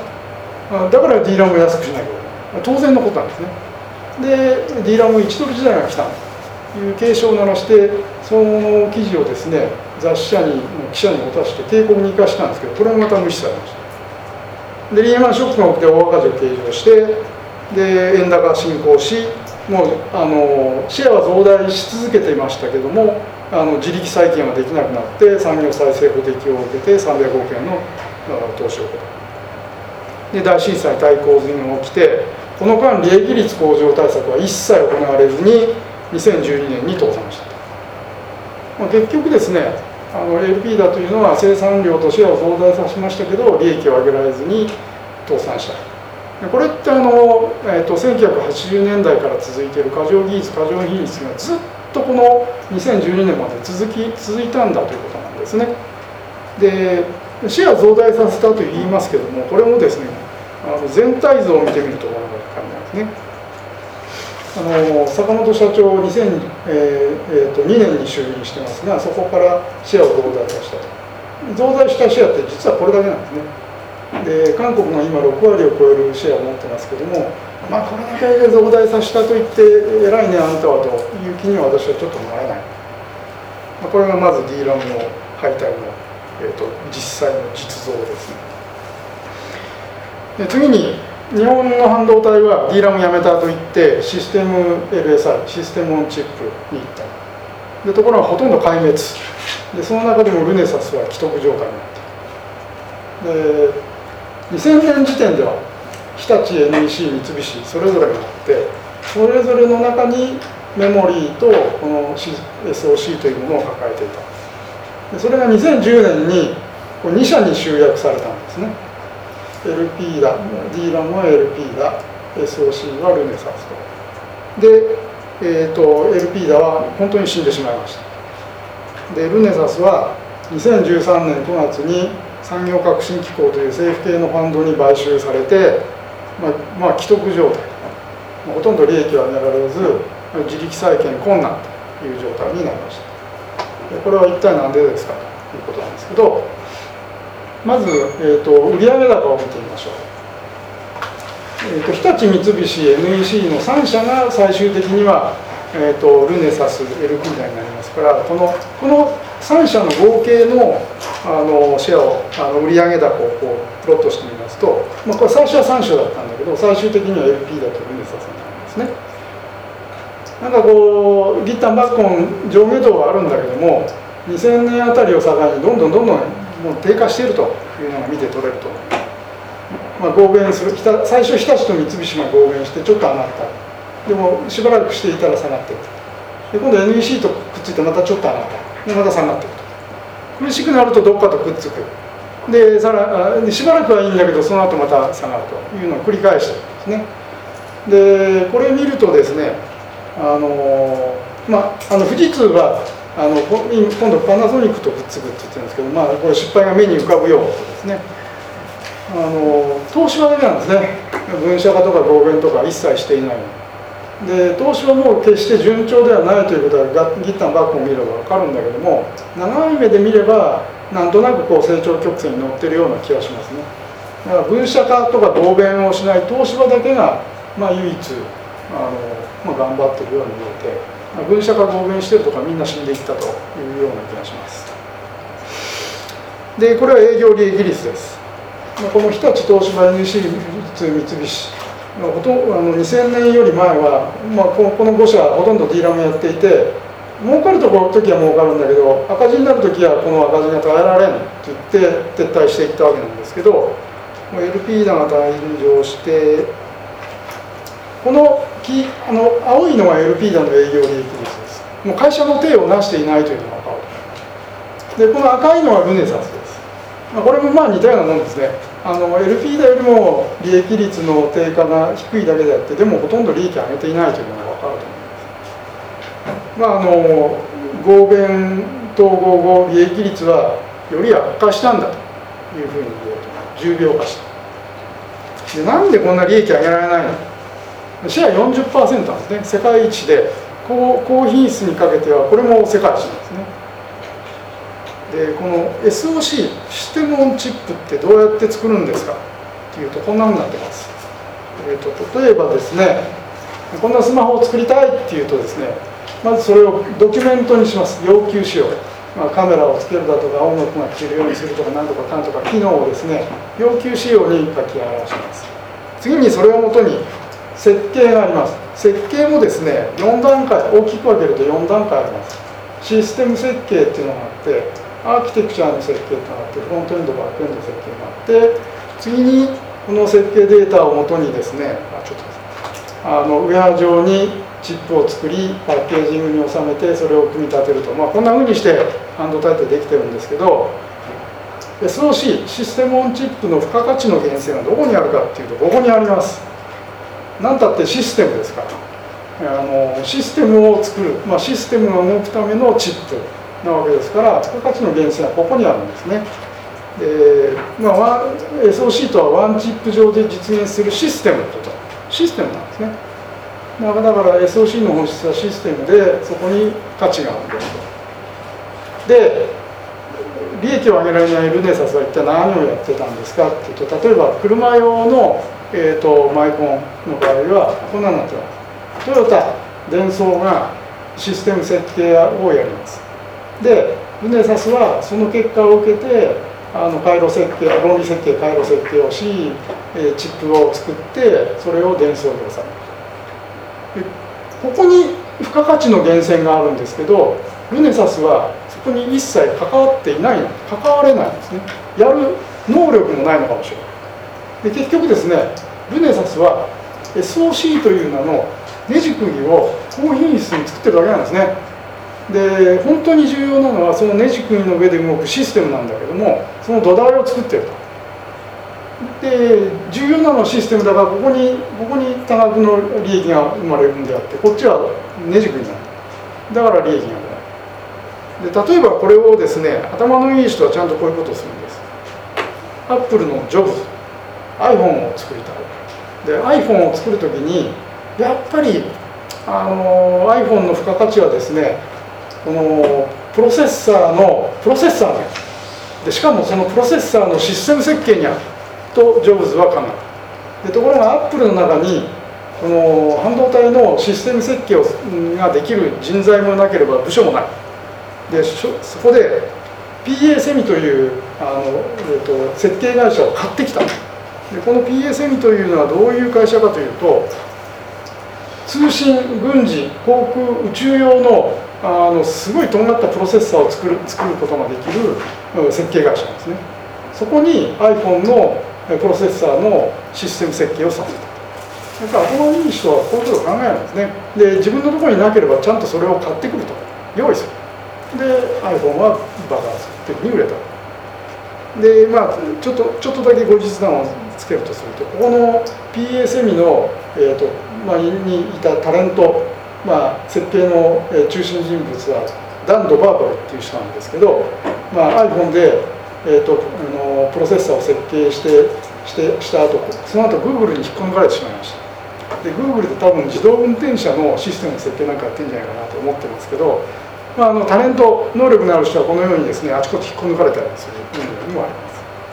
だから ディーラム を安くしなきゃいけない。当然のことなんですね。で ディーラムいちドル時代が来たという警鐘を鳴らして、その記事をですね雑誌社に記者に渡して警告に生かしたんですけど、これもまた無視されました。でリーマンショックが起きて大赤字を計上して、で円高が進行し、もうあのシェアは増大し続けていましたけども、あの自力再建ができなくなって産業再生法適用を受けてさんびゃくおくえんの投資を受けた。で大震災対洪水が起きて、この間利益率向上対策は一切行われずににせんじゅうにねんに倒産した。まあ、結局ですね、あの エルピー だというのは生産量とシェアを増大させましたけど、利益を上げられずに倒産した。これってあの、えー、とせんきゅうひゃくはちじゅうねんだいから続いている過剰技術過剰品質がずっとこのにせんじゅうにねんまで続き続いたんだということなんですね。でシェア増大させたと言いますけども、これもですねあの全体像を見てみるところが分かりますね。あの坂本社長にせんにねんに就任してますが、そこからシェアを増大させたと。増大したシェアって実はこれだけなんですね。で韓国が今ろくわりを超えるシェアを持ってますけども、まあ、これだけ増大させたと言って偉いねあんたはという気には私はちょっとならない。まあ、これがまず ディーラム の敗退の、えー、と実際の実像ですね。で次に日本の半導体は ディーラム やめたと言ってシステム エルエスアイ システムオンチップに行った。でところがほとんど壊滅で、その中でもルネサスは既得状態になっている。でにせんねん時点では日立 エヌイーシー 三菱それぞれがあって、それぞれの中にメモリーとこの エスオーシー というものを抱えていた。でそれがにせんじゅうねんにこうに社に集約されたんですね。 エルピー だ、 ディーラム は エルピー だ、 エスオーシー はルネサスと。で、えー、と エルピー だは本当に死んでしまいました。でルネサスはにせんじゅうさんねんくがつに産業革新機構という政府系のファンドに買収されて、まあ、まあ既得状態、まあ、ほとんど利益は上げられず自力再建困難という状態になりました。でこれは一体何でですかということなんですけど、まず、えー、と売上高を見てみましょう。えー、と日立三菱 エヌイーシー のさん社が最終的には、えー、とルネサス エルピー になりますから、このこのさん社の合計の、あのシェアをあの売上高をこうプロットしてみますと、まあ、これ最初はさん社だったんだけど最終的には エルピー だとルネサスになりますね。なんかこうギッタンバッコン上下動はあるんだけども、にせんねんあたりを境にどんどんどんどんもう低下しているというのが見て取れると思います。まあ、合弁する最初日立と三菱が合弁してちょっと上がった。でもしばらくしていたら下がっていくと。で今度 エヌイーシー とくっついてまたちょっと上がった。でまた下がっていくと。苦しくなるとどっかとくっつく。でさらしばらくはいいんだけどその後また下がるというのを繰り返してるんですね。でこれ見るとですね、あのまああの富士通はあの今度パナソニックとくっつくって言ってるんですけど、まあこれ失敗が目に浮かぶようなことですね。あの投資はだけなんですね。分社化とか合弁とか一切していない。で投資はもう決して順調ではないということはギッタンバックを見れば分かるんだけども、長い目で見ればなんとなくこう成長曲線に乗ってるような気がしますね。だから分社化とか合弁をしない東芝だけが、まあ、唯一あの、まあ、頑張ってるように見えて、まあ、分社化合弁してるとかみんな死んでいったというような気がします。でこれは営業利益率です。この日立東芝 エヌイーシー 三菱ほとんどあのにせんねんより前は、まあ、この、このご社はほとんどディーラムやっていて、儲かるところ時は儲かるんだけど赤字になる時はこの赤字が耐えられんと言って撤退していったわけなんですけど、 エルピー だが退場して、このきあの青いのが エルピー だの営業利益率です。もう会社の手をなしていないというのが分かる。でこの赤いのはルネサスです。まあ、これもまあ似たようなもんですね。あの エルピー だよりも利益率の低下が低いだけであって、でもほとんど利益上げていないというのが分かると思います。まあ、あの合弁統合後利益率はより悪化したんだというふうに言えると思います。重病化した。でなんでこんな利益上げられないの？シェア よんじゅっパーセント なんですね。世界一で高、高品質にかけてはこれも世界一なんですね。 でこの エスオーシー システムオンチップってどうやって作るんですかっていうとこんなふうになってます。えー、と例えばですね、こんなスマホを作りたいっていうとですね、まずそれをドキュメントにします。要求仕様、まあ、カメラをつけるだとか音楽が聴けるようにするとかなんとかかんとか機能をですね要求仕様に書き表します。次にそれをもとに設計があります。設計もですねよん段階、大きく分けるとよん段階あります。システム設計っていうのがあって、アーキテクチャの設計っていうのがあって、フロントエンドバックエンド設計があって、次にこの設計データをもとにですね、あちょっとあのウェア上にチップを作り、パッケージングに収めて、それを組み立てると、まあ、こんなふうにして半導体ってできてるんですけど、エスオーシー、システムオンチップの付加価値の源泉はどこにあるかっていうと、ここにあります。なんたってシステムですから、あのシステムを作る、まあ、システムが動くためのチップなわけですから、付加価値の源泉はここにあるんですね。で、まあ、エスオーシー とはワンチップ上で実現するシステムのこと、システムなんですね。だから エスオーシー の本質はシステムで、そこに価値があるんですと。で、利益を上げられないルネサスは一体何をやってたんですかっていうと、例えば車用の、えー、とマイコンの場合はこんなになってます。トヨタ、デンソーがシステム設計をやります。で、ルネサスはその結果を受けて、あの回路設計、論理設計、回路設計をし、チップを作って、それをデンソーに収める。ここに付加価値の源泉があるんですけど、ルネサスはそこに一切関わっていないの、関われないんですね。やる能力もないのかもしれない。で、結局ですね、ルネサスは エスオーシー という名のネジ釘を高品質に作ってるだけなんですね。で、本当に重要なのはそのネジ釘の上で動くシステムなんだけども、その土台を作ってると。で、重要なのはシステムだから、ここにここに多額の利益が生まれるんであって、こっちはネジ釘なんだ。だから利益が出ない。で、例えばこれをですね、頭のいい人はちゃんとこういうことをするんです。アップルのジョブズ、iPhone を作りたい。で、iPhone を作るときに、やっぱりあの iPhone の付加価値はですね、このプロセッサーのプロセッサーにある。で、しかもそのプロセッサーのシステム設計にあるとジョブズは考える。で、ところがアップルの中にこの半導体のシステム設計をができる人材もなければ部署もない。で、そこで ピーエー セミというあの、えー、と設計会社を買ってきた。で、この ピーエー セミというのはどういう会社かというと、通信、軍事、航空、宇宙用のあのすごいとんがったプロセッサーを作る作ることができる設計会社なんですね。そこに iPhone のプロセッサーのシステム設計をさせた。だから頭のいい人はこういうことを考えるんですね。で、自分のところになければちゃんとそれを買ってくると、用意する。で、iPhone は爆発っていうふうに売れた。で、まあちょっとちょっとだけ後日談をつけるとすると、ここの ピーエー セミの、えーとまあ、にいたタレント、まあ、設計の中心人物はダン・ド・バーバルっていう人なんですけど、まあ、iPhone で、えー、とあのプロセッサーを設計してしてした後、その後 Google に引っこ抜かれてしまいました。で、Google で多分自動運転車のシステムの設計なんかやってんじゃないかなと思ってますけど、まあ、あのタレント能力のある人はこのようにですね、あちこち引っこ抜かれたりする分野にもあり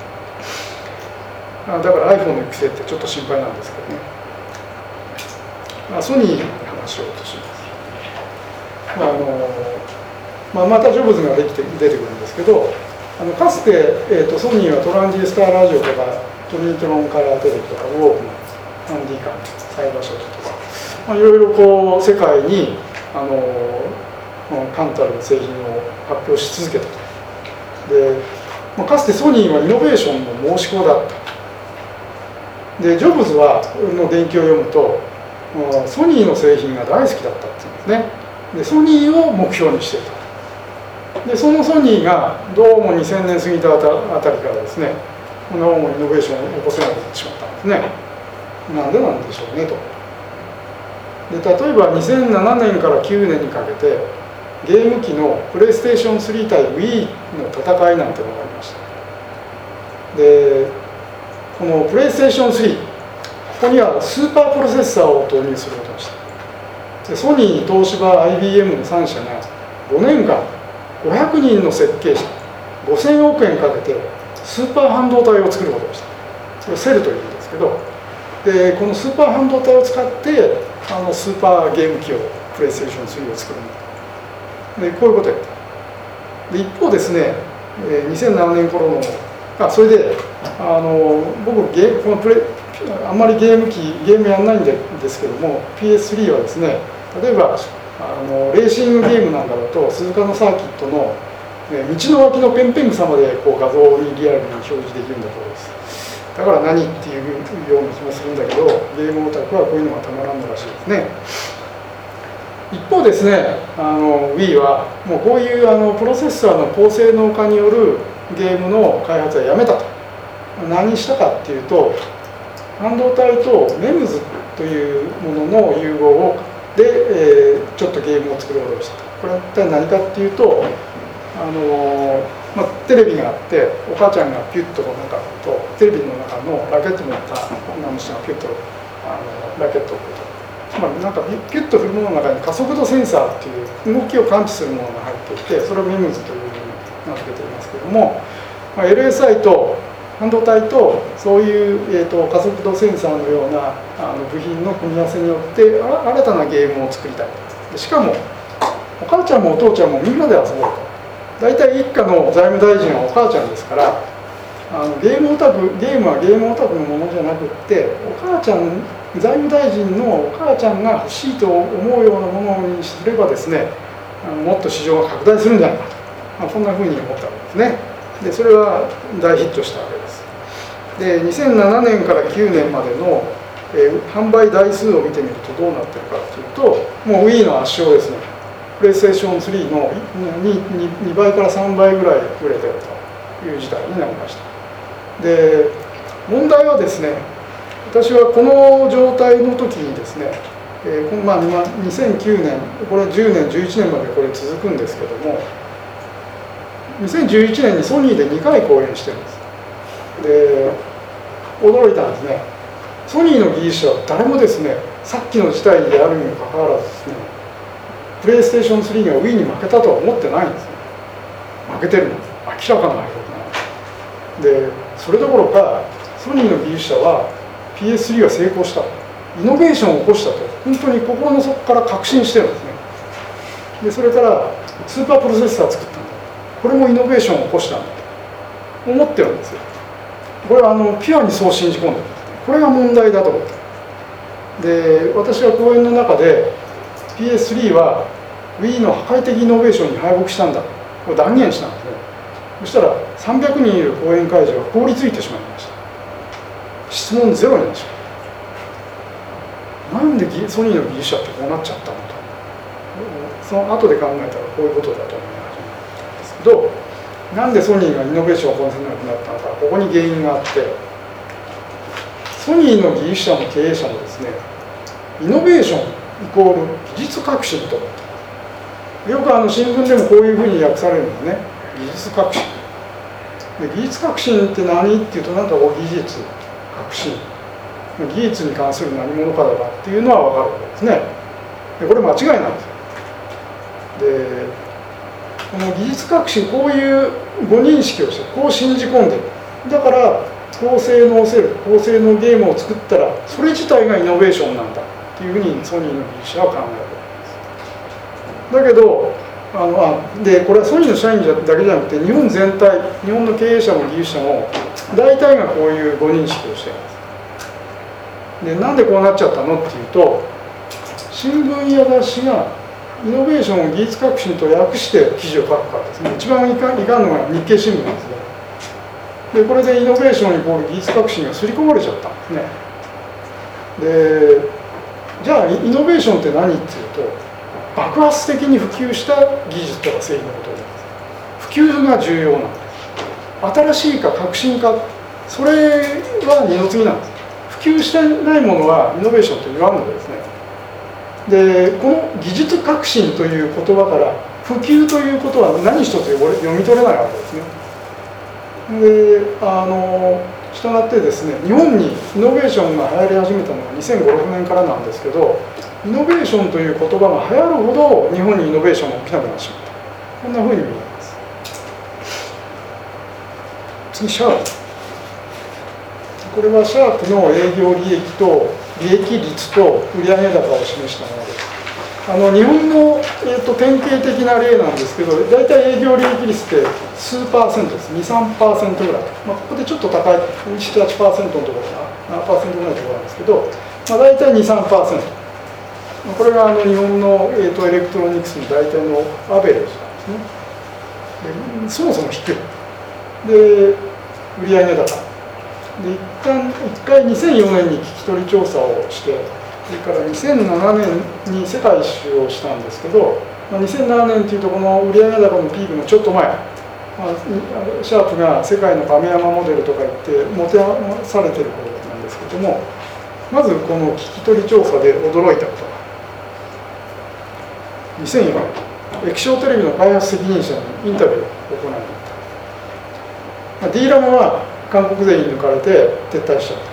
ます。だから iPhone の育成ってちょっと心配なんですけどね。まあ、ソニーの話をとします。まああのまあ、またジョブズができて出てくるんですけど、あのかつて、えー、とソニーはトランジスターラジオとかトニートロンカラーテレビとかウォークマン、ハンディカム、サイバーショットとか、まあ、いろいろこう世界にあの冠たる製品を発表し続けたと。で、まあ、かつてソニーはイノベーションの申し子だった。で、ジョブズはの伝記を読むと、ソニーの製品が大好きだったっていうんですね。で、ソニーを目標にしていた。で、そのソニーがどうもにせんねん過ぎたあたりからですね、このイノベーションを起こせなくなってしまったんですね。なんでなんでしょうねと。で、例えばにせんななねんからきゅうねんにかけてゲーム機のプレイステーションスリー対 Wii の戦いなんてのがありました。で、このプレイステーションスリー、ここにはスーパープロセッサーを投入することにした。で、ソニー、東芝、アイビーエム のさん社がごねんかんごひゃくにんの設計者、 ごせんおくえんかけてスーパー半導体を作ることをした。これセルというんですけど、でこのスーパー半導体を使ってあのスーパーゲーム機をプレイステーションスリーを作るんだ。でこういうことをやった。で一方ですね、にせんななねん頃のあそれであの僕ゲこのプレあんまりゲーム機ゲームやんないんですけども ピーエススリー はですね、例えばあのレーシングゲームなんかだと鈴鹿のサーキットの道の脇のペンペン草までこう画像にリアルに表示できるんだそうです。だから何っていうような気もするんだけど、ゲームオタクはこういうのがたまらんのらしいですね。一方ですね、あの Wii はもうこういうあのプロセッサーの高性能化によるゲームの開発はやめたと。何したかっていうと、半導体と メムズ というものの融合をで、えー、ちょっとゲームを作ろうとしたと。これは一体何かっていうと、あのまあ、テレビがあってお母ちゃんがピュッとの中とテレビの中のラケット持った女の人がピュッとあのラケットを振ると。つまりなんかピュッと振るものの中に加速度センサーっていう動きを感知するものが入っていて、それを メムズ というふうに名付けていますけれども、まあ、エルエスアイ と半導体とそういう、えー、と加速度センサーのようなあの部品の組み合わせによってあ新たなゲームを作りたい。でしかもお母ちゃんもお父ちゃんもみんなで遊ぼうと。大体一家の財務大臣はお母ちゃんですから、あのゲームオタクゲームはゲームオタクのものじゃなくってお母ちゃん財務大臣のお母ちゃんが欲しいと思うようなものにすればですね、あのもっと市場が拡大するんじゃないかと、まあ、そんなふうに思ったわけですね。でそれは大ヒットしたわけです。でにせんななねんからきゅうねんまでの、えー、販売台数を見てみるとどうなってるかというと、もう Wii の圧勝ですね。プレイステーションスリーの 2, にばいからさんばいぐらい売れてるという事態になりました。で問題はですね、私はこの状態の時にですね、えーまあ、にせんきゅうねん、これじゅうねんじゅういちねんまでこれ続くんですけども、にせんじゅういちねんにソニーでにかい公演してるんです。で驚いたんですね。ソニーの技術者は誰もですね、さっきの事態であるにもかかわらずですね、プレイステーションスリーが Wii に負けたとは思ってないんですね。負けてるの明らかな敗北なので、それどころかソニーの技術者は ピーエススリー は成功した、イノベーションを起こしたと本当に心の底から確信してるんですね。でそれからスーパープロセッサーを作ったんだ、これもイノベーションを起こしたんだと思ってるんですよ。これはあのピュアにそう信じ込んでるんですね。これが問題だと思ってる。で私は講演の中で ピーエススリー は Wii の破壊的イノベーションに敗北したんだと断言したんですね。そしたらさんびゃくにんいる講演会場が凍りついてしまいました。質問ゼロになっちゃう。なんでソニーの技術者ってこうなっちゃったのと、その後で考えたらこういうことだと思い始めたんですけど、なんでソニーがイノベーションを起こせなくなったのか、ここに原因があって、ソニーの技術者も経営者もですね、イノベーションイコール技術革新と思ってます。よくあの新聞でもこういうふうに訳されるんですね。技術革新で、技術革新って何っていうと、なんかこう技術革新、技術に関する何者かだかっていうのは分かるわけですね。でこれ間違いなんですよ。でこの技術革新、こういうご認識をしてこう信じ込んでる。だから高性能セル高性能ゲームを作ったらそれ自体がイノベーションなんだっていうふうにソニーの技術者は考えるわけです。だけどあのあでこれはソニーの社員だけじゃなくて日本全体、日本の経営者も技術者も大体がこういうご認識をしています。でなんでこうなっちゃったのっていうと、新聞や雑誌がイノベーションを技術革新と訳して記事を書くからですね。一番いかんいかんのが日経新聞なんですね。でこれでイノベーションイコール技術革新が刷り込まれちゃったんですね。でじゃあイノベーションって何っていうと、爆発的に普及した技術とか製品のことです。普及が重要なんです。新しいか革新か、それは二の次なんです。普及してないものはイノベーションと言わんのですね。でこの技術革新という言葉から普及ということは何一つ読み取れないわけですね。であのしたがってですね、日本にイノベーションが流行り始めたのがにせんご、ろくねんからなんですけど、イノベーションという言葉が流行るほど日本にイノベーションが起きなくなってしまった、こんなふうに見えます。 次シャープ、これはシャープの営業利益と利益率と売上高を示したものです。あの日本の、えー、と典型的な例なんですけど、大体営業利益率って数パーセントです、に、さんパーセントぐらい、まあ、ここでちょっと高い、なな、はちパーセントのところかな、ななパーセントぐらいのところなんですけど、まあ、大体に、さんパーセント、これがあの日本の、えー、とエレクトロニクスの大体のアベレージなんですね。でそもそも低い。で、売上高。で、一旦、一回にせんよねんに聞き取り調査をして、それからにせんななねんに世界一周をしたんですけど、にせんななねんというとこの売上高のピークのちょっと前、まあ、シャープが世界の亀山モデルとか言ってもてはされてる頃なんですけども、まずこの聞き取り調査で驚いたことが、にせんよねん、液晶テレビの開発責任者にインタビューを行いました。まあ、ディーラムは韓国勢に抜かれて撤退しちゃった。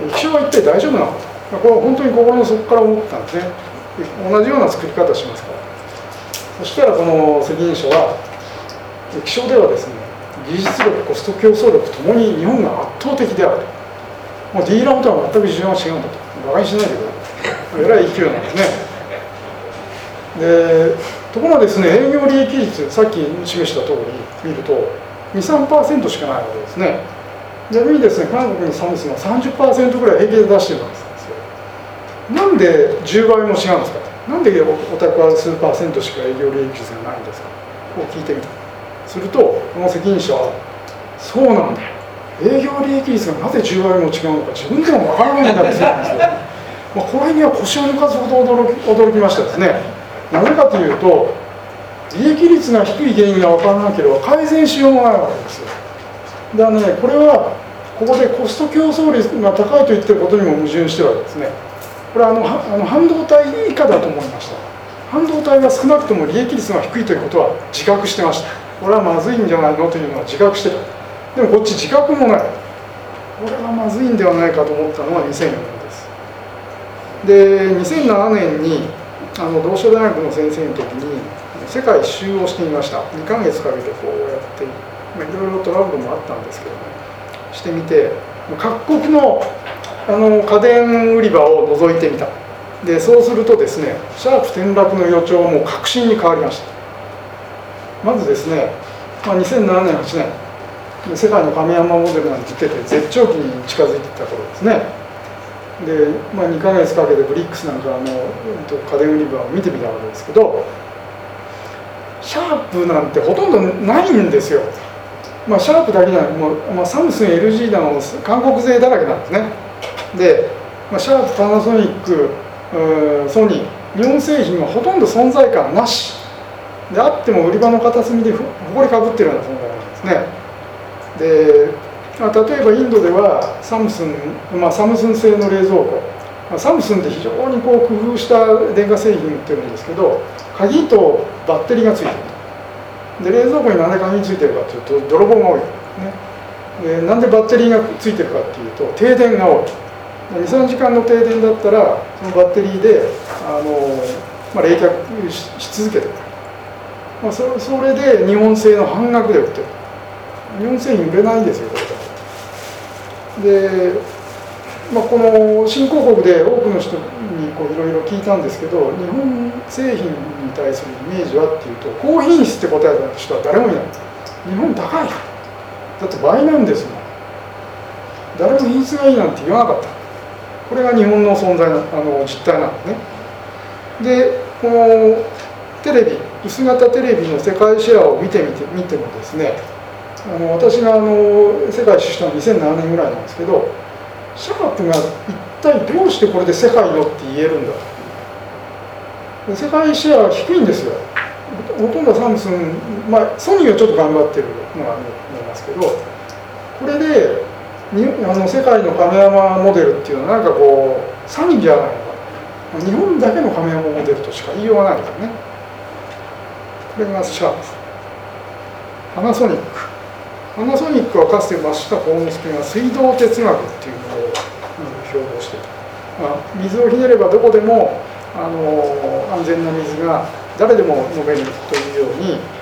液晶は一体大丈夫なのかと、これは本当に心の底から思ったんですね。同じような作り方しますから。そしたらこの責任者は、液晶ではですね、技術力、コスト競争力ともに日本が圧倒的であると。もうディーラムとは全く事情が違うんだと。馬鹿にしないでください。えらい勢いなんですね。でところがですね、営業利益率、さっき示した通り見ると、に、さんパーセントしかないわけですね。逆にですね、韓国のサムスンは さんじゅっパーセント ぐらい平気で出してるんですよ。なんでじゅうばいも違うんですか、なんでお宅は数パーセントしか営業利益率がないんですか、こう聞いてみた。すると、この責任者は、そうなんだよ、営業利益率がなぜじゅうばいも違うのか、自分でもわからないんだって言うんですよ。まあ、これには腰を抜かすほど驚き、驚きましたですね。なぜかというと、利益率が低い原因が分からなければ改善しようもないわけですよ。だからね、これはここでコスト競争率が高いと言ってることにも矛盾してるわけですね。これはあのあの半導体以下だと思いました。半導体は少なくとも利益率が低いということは自覚してました。これはまずいんじゃないのというのは自覚してた。でもこっち自覚もない。これがまずいんではないかと思ったのはにせんよねんです。で、にせんななねんにあの同志社大学の先生の時に世界一周をしてみました。にかげつかけてこうやって、まあ、いろいろトラブルもあったんですけどね、してみて、各国のあの家電売り場を覗いてみた。でそうするとですね、シャープ転落の予兆はもう確信に変わりました。まずですね、まあ、にせんななねん、はちねん世界の亀山モデルなんて言ってて絶頂期に近づいていった頃ですね。で、まあ、にかげつかけてブリックスなんかの家電売り場を見てみたわけですけど、シャープなんてほとんどないんですよ。まあ、シャープだけじゃない、もう、まあ、サムスン、エルジー だの韓国勢だらけなんですね。で、まあ、シャープ、パナソニック、ソニー、日本製品はほとんど存在感なしで、あっても売り場の片隅でほこりかぶってるような存在なんですね。で例えばインドではサムスン、まあ、サムスン製の冷蔵庫、まあ、サムスンって非常にこう工夫した電化製品売ってるんですけど、鍵とバッテリーがついてる。で冷蔵庫になんで鍵ついてるかというと泥棒が多い、ね、でなんでバッテリーがついてるかっていうと停電が多い。に、さんじかんの停電だったらそのバッテリーであの、まあ、冷却 し, し続けてる、まあ、そ, それで日本製の半額で売ってる。日本製品売れないんですよ、これだと。で、まあ、この新興国で多くの人にこういろいろ聞いたんですけど、日本製品に対するイメージはっていうと、高品質って答えた人は誰もいない。日本高い。だって倍なんですもん。誰も品質がいいなんて言わなかった。これが日本の存在の、あの実態なんですね。で、このテレビ、薄型テレビの世界シェアを見てみて見てもですね、あの私があの世界一周したのはにせんななねんぐらいなんですけど、シャープが一体どうしてこれで世界のって言えるんだと。世界シェアは低いんですよ。ほとんどサムスン、まあ、ソニーはちょっと頑張ってるのが見えますけど、これでにあの世界の亀山モデルっていうのはなんかこう詐欺じゃないのか、日本だけの亀山モデルとしか言いようがないですね。これがシャープ。パナソニック。パナソニックはかつて増下幸之助が水道哲学っていうのを標榜していた、まあ、水をひねればどこでもあの安全な水が誰でも飲めるというように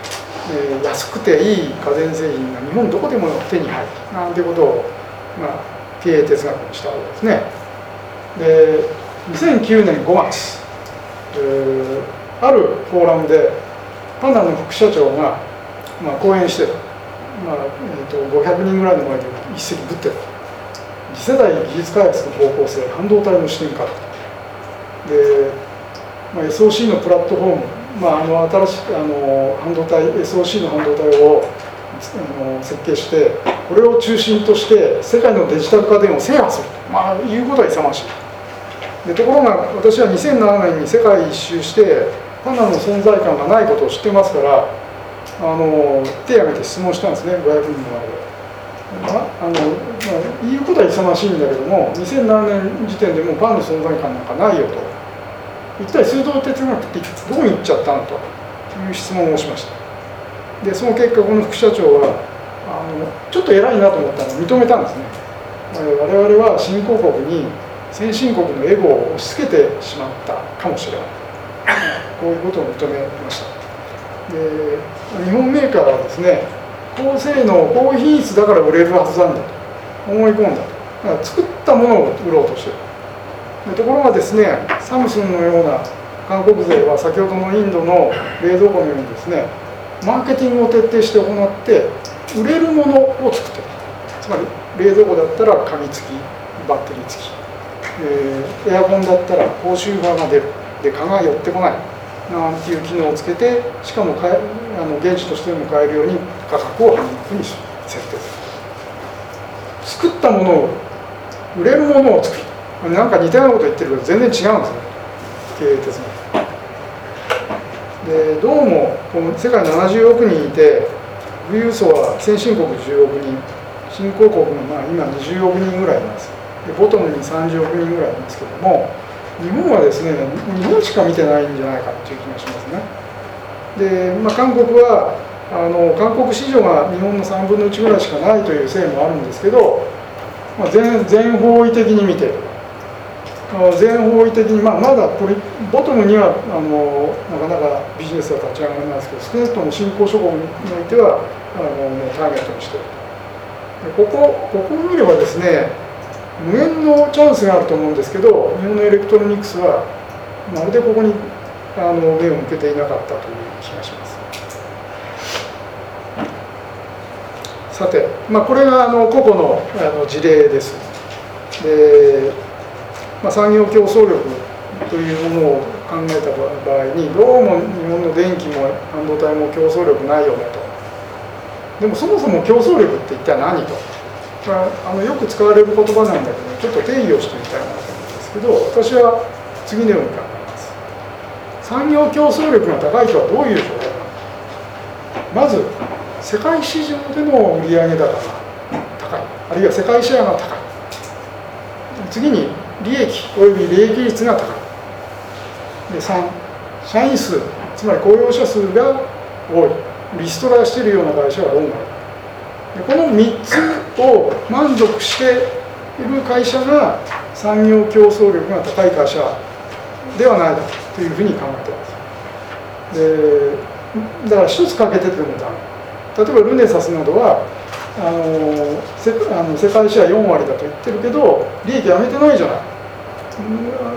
えー、安くていい家電製品が日本どこでも手に入るなんてことを、まあ、経営哲学にしたわけですね。でにせんきゅうねんごがつ、えー、あるフォーラムでパナの副社長が、まあ、講演してた、まあえー、とごひゃくにんぐらいの前で一席ぶってた次世代技術開発の方向性半導体の視点からで、まあ、エスオーシー のプラットフォーム、まあ、あの新しいあの半導体 エスオーシー の半導体をあの設計してこれを中心として世界のデジタル家電を制覇すると、まあ、いうことは勇ましい。でところが私はにせんななねんに世界一周してパナの存在感がないことを知ってますからあの手を挙げて質問したんですね、ごひゃくにんの前で。まああのまあ、言うことは勇ましいんだけどもにせんななねん時点でもうパンの存在感なんかないよと、一体数道哲学ってどこに行っちゃったのという質問をしました。でその結果この副社長はあのちょっと偉いなと思ったのを認めたんですね。我々は新興国に先進国のエゴを押し付けてしまったかもしれない、こういうことを認めました。で日本メーカーはですね高性能高品質だから売れるはずなんだと思い込んだと、だから作ったものを売ろうとしている。でところがですねサムスンのような韓国勢は先ほどのインドの冷蔵庫のようにですねマーケティングを徹底して行って売れるものを作っている。つまり冷蔵庫だったら鍵付きバッテリー付き、えー、エアコンだったら高周波が出るで蚊が寄ってこないなんていう機能をつけて、しかも買えあの現地としても買えるように価格を半額に設定する。作ったものを売れるものを作る、なんか似たようなこと言ってるけど全然違うんですね、経営哲学で。どうもこの世界ななじゅうおくにんいて富裕層は先進国じゅうおくにん、新興国のまあ今にじゅうおくにんぐらいいます。でボトムにさんじゅうおくにんぐらいいますけども、日本はですね日本しか見てないんじゃないかっていう気がしますね。で、まあ、韓国はあの韓国市場が日本のさんぶんのいちぐらいしかないというせいもあるんですけど、まあ、全, 全方位的に見て全方位的に、まあ、まだポリボトムにはあのなかなかビジネスが立ち上がりますけど、少なくとも新興諸国においてはあのもうターゲットにしている。ここここを見ればですね無限のチャンスがあると思うんですけど、日本のエレクトロニクスはまるでここにあの目を向けていなかったという気がします。さて、まあ、これがあの個々のあの事例です。で、まあ、産業競争力というものを考えた場合にどうも日本の電気も半導体も競争力ないよねと。でもそもそも競争力って一体何と、まあ、あのよく使われる言葉なんだけどちょっと定義をしてみたいなと思うんですけど、私は次のように考えます。産業競争力が高いとはどういう状態なのか。まず世界市場での売上高が高い、あるいは世界シェアが高い。次に利益および利益率が高い。でさん、社員数、つまり雇用者数が多い、リストラしているような会社が論外。でこのみっつを満足している会社が産業競争力が高い会社ではないだというふうに考えています。でだから一つ欠けててもダメ。例えばルネサスなどはあの世あの世界シェアよんわりだと言ってるけど利益上げてないじゃない。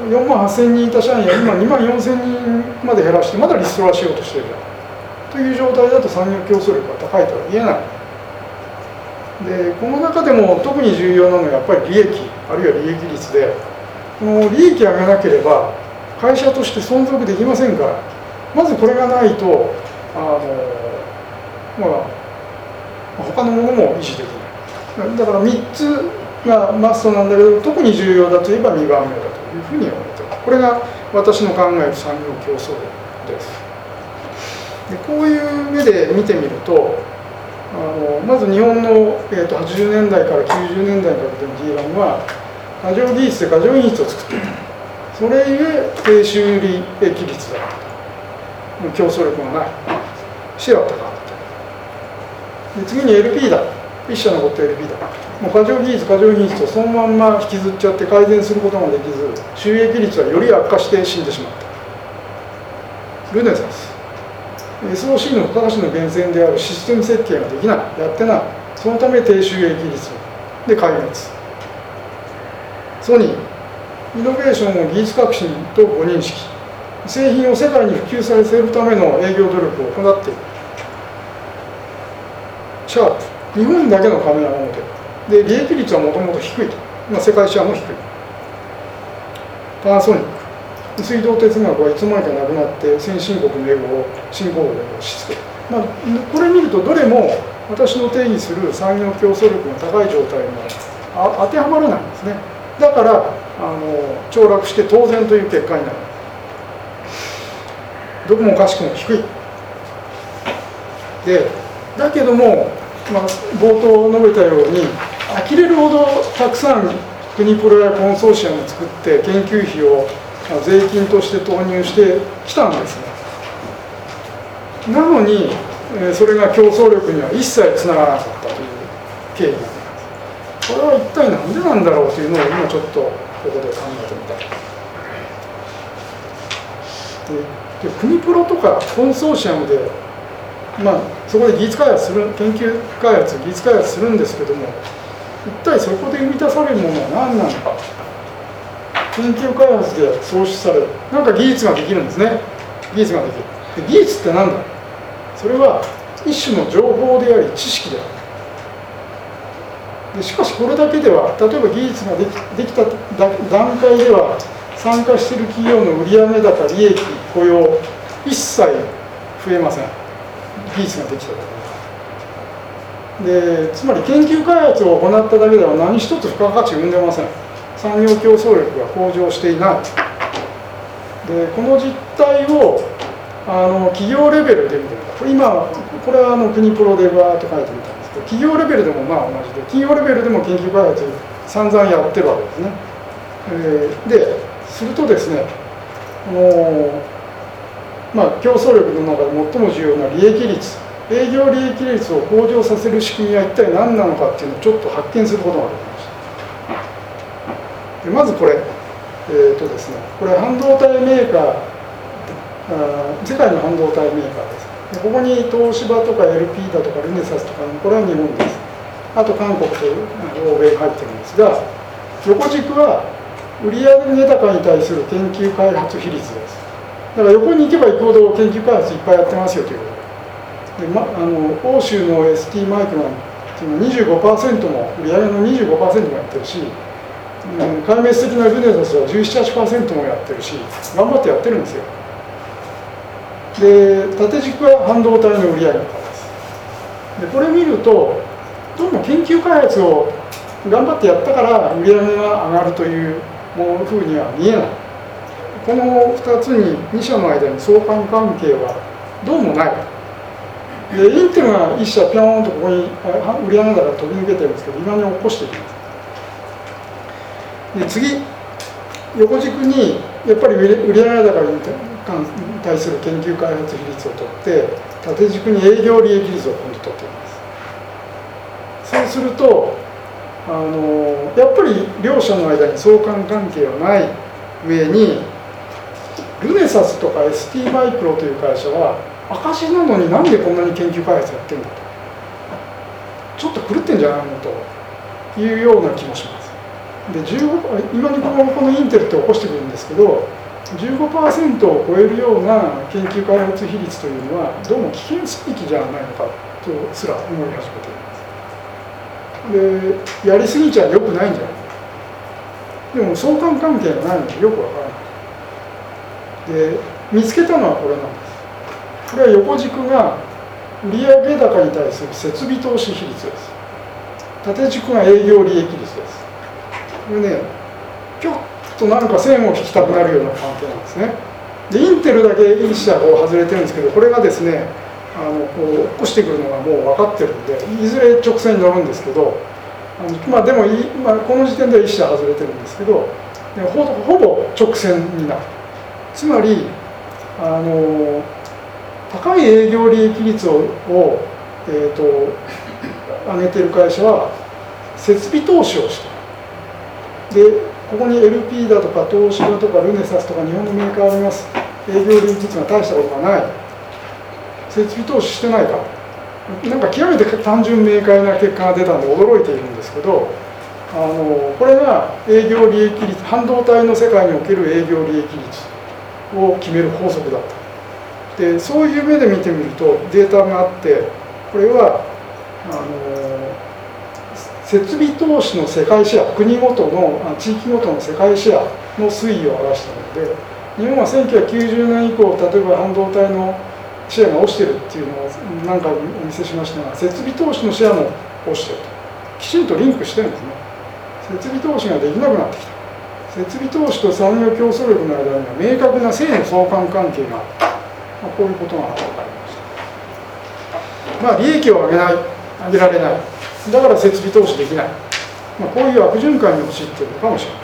よんまんはっせんにんいた社員は今にまんよんせんにんまで減らしてまだリストラしようとしてるじゃんという状態だと産業競争力が高いとは言えない。でこの中でも特に重要なのはやっぱり利益あるいは利益率で、この利益を上げなければ会社として存続できませんから、まずこれがないとあの、まあ、他のものも維持できない。だからみっつがマストなんだけど特に重要だといえばにばんめだというふうに思っています。これが私の考える産業競争力です。でこういう目で見てみるとあのまず日本の、えー、とはちじゅうねんだいからきゅうじゅうねんだいにかけての ディーラム は過剰技術で過剰品質を作っている。それゆえ低収利益率だった。競争力がない。シェアは高かった。で次に エルピー だ。一社残った エルピー だ。もう過剰技術過剰品質をそのまんま引きずっちゃって改善することができず、収益率はより悪化して死んでしまった。ルネサスエスオーシー の付加価値の源泉であるシステム設計ができない、やってない。そのため低収益率で壊滅。ソニー、イノベーションを技術革新とご認識、製品を世界に普及させるための営業努力を行っている。シャープ、日本だけのカメラモデルで、利益率はもともと低い、まあ、世界シェアも低い。パナソニック、水道哲学はいつの間にかなくなって先進国のエゴを新興国のエゴを押し付ける、まあ、これ見るとどれも私の定義する産業競争力が高い状態にあ当てはまらないんですね。だからあの凋落して当然という結果になる。どこもかしくも低いで、だけども、まあ、冒頭述べたように呆れるほどたくさん国プロやコンソーシアムを作って研究費を税金として投入してきたんですね。なのにそれが競争力には一切つながらなかったという経緯があります。これは一体何でなんだろうというのを今ちょっとここで考えてみたい。で、で国プロとかコンソーシアムで、まあ、そこで技術開発する、研究開発、技術開発するんですけども、一体そこで生み出されるものは何なのか。研究開発で創出される、なんか技術ができるんですね。技術ができる。で、技術って何だ。それは一種の情報であり知識である。でしかしこれだけでは、例えば技術ができ、できた段階では参加している企業の売上高、利益、雇用一切増えません。技術ができただけで、つまり研究開発を行っただけでは何一つ付加価値を生んでません。産業競争力が向上していない。で、この実態をあの企業レベルで見てみた。今これはあの国プロでバーッと書いてみたんですけど、企業レベルでもまあ同じで、企業レベルでも研究開発散々やってるわけですね。えー、でするとですね、あのまあ、競争力の中で最も重要な利益率、営業利益率を向上させる仕組みは一体何なのかっていうのをちょっと発見することができました。でまずこれ、えーとですね、これ半導体メーカー、あ世界の半導体メーカーです。でここに東芝とか エルピー だとかルネサスとか、これは日本です。あと韓国と欧米が入ってるんですが、横軸は売上高に対する研究開発比率です。だから横に行けば行くほど研究開発いっぱいやってますよということで、で、ま、あの欧州の エスティー マイクロンっていうのは にじゅうごパーセント も売上の にじゅうごパーセント もやってるし、うん、壊滅的なルネサスは じゅうなな、はちパーセント もやってるし、頑張ってやってるんですよ。で、縦軸は半導体の売上高です。で、これ見ると、どうも研究開発を頑張ってやったから売上が上がるというふうには見えない。このふたつにに社の間に相関関係はどうもない。で、インテルがいっ社ピョーンとここに売上高が飛び抜けてるんですけど、今に起こしていきます。で、次、横軸にやっぱり売上高に対する研究開発比率を取って、縦軸に営業利益率を今度取っています。そうすると、あのやっぱり両者の間に相関関係はない上に、ルネサスとか エスティー マイクロという会社は赤字なのになんでこんなに研究開発やってんだと、ちょっと狂ってんじゃないのというような気もします。で、じゅうご今にこのこのインテルって起こしてくるんですけど、じゅうごパーセント を超えるような研究開発比率というのはどうも危険水域じゃないのかとすら思い始めています。で、やりすぎちゃよくないんじゃないか。でも相関関係がないのでよくわからない。で、見つけたのはこれなんです。これは横軸が売上高に対する設備投資比率です。縦軸が営業利益率です。これね、ぴょっとなんか線を引きたくなるような関係なんですね。で、インテルだけいっ社こう外れてるんですけど、これがですね、あのこう起こしてくるのがもう分かってるんで、いずれ直線に乗るんですけど、あのまあ、でもい、まあ、この時点ではいっ社外れてるんですけど、で ほ, ほぼ直線になる。つまりあの高い営業利益率を、を、えー、と上げてる会社は設備投資をしてる。で、ここに エルピー だとか東芝とかルネサスとか日本のメーカーあります。営業利益率が大したことがない。設設備投資してないか、なんか極めて単純明快な結果が出たんで驚いているんですけど、あのこれが営業利益率、半導体の世界における営業利益率を決める法則だった。でそういう目で見てみるとデータがあって、これはあの設備投資の世界シェア、国ごとの地域ごとの世界シェアの推移を表したもので、日本はせんきゅうひゃくきゅうじゅうねん以降、例えば半導体のシェアが落ちてるっていうのを何回もお見せしましたが、設備投資のシェアも落ちてると、きちんとリンクしてるんですね。設備投資ができなくなってきた。設備投資と産業競争力の間には明確な正の相関関係がある、まあ、こういうことが分かりました。まあ利益を上げない、上げられない、だから設備投資できない、まあ、こういう悪循環に陥っているのかもしれない。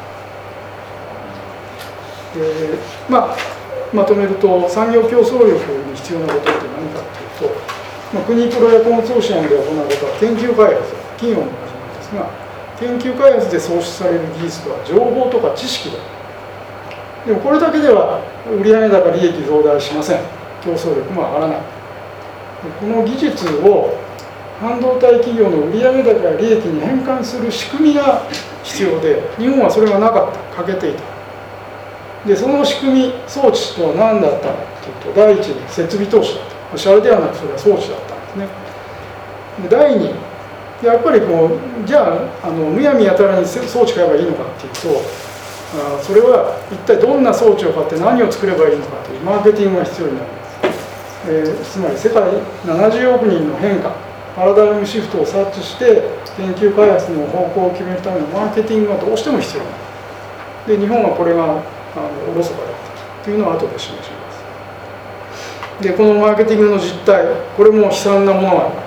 でまあ、まとめると、産業競争力に必要なことって何かというと、まあ、国プロやコンソーシアムで行うことは研究開発、企業の始めですが、研究開発で創出される技術とは情報とか知識だ。でもこれだけでは売上高利益増大しません。競争力も上がらない。でこの技術を半導体企業の売上高や利益に変換する仕組みが必要で、日本はそれがなかった、欠けていた。でその仕組み、装置とは何だったかというと、第一に設備投資だった。シャレではなくそれは装置だったんですね。で第二、やっぱりこうじゃあ、あのむやみやたらに装置買えばいいのかっていうと、あそれは一体どんな装置を買って何を作ればいいのかというマーケティングが必要になります。えー、つまり世界ななじゅうおくにんの変化、パラダイムシフトを察知して研究開発の方向を決めるためのマーケティングがどうしても必要になる。で日本はこれがあのおろそかだったというのを後で示します。でこのマーケティングの実態、これも悲惨なものがあります。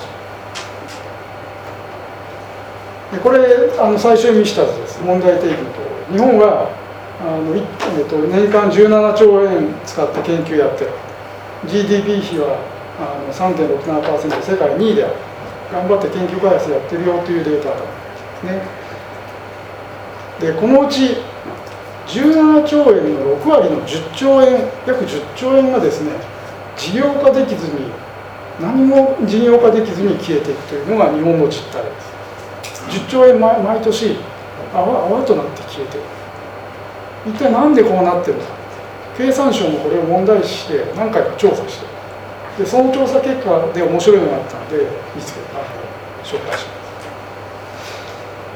でこれあの最初に見したやつです。問題提起のところ、日本はあの、えっと、年間じゅうななちょうえん使って研究やってる。 ジーディーピー 比はあの さんてんろくななパーセント 世界にいである。頑張って研究開発やってるよというデータですね。でこのうちじゅうななちょうえんのろくわりのじゅっちょうえん、約じゅっちょうえんがですね、事業化できずに、何も事業化できずに消えていくというのが日本の実態です。じゅっちょうえん 毎, 毎年泡泡となって消えている。一体なんでこうなってるのか。経産省もこれを問題視して何回か調査して、でその調査結果で面白いのがあったので見つけた、紹介します。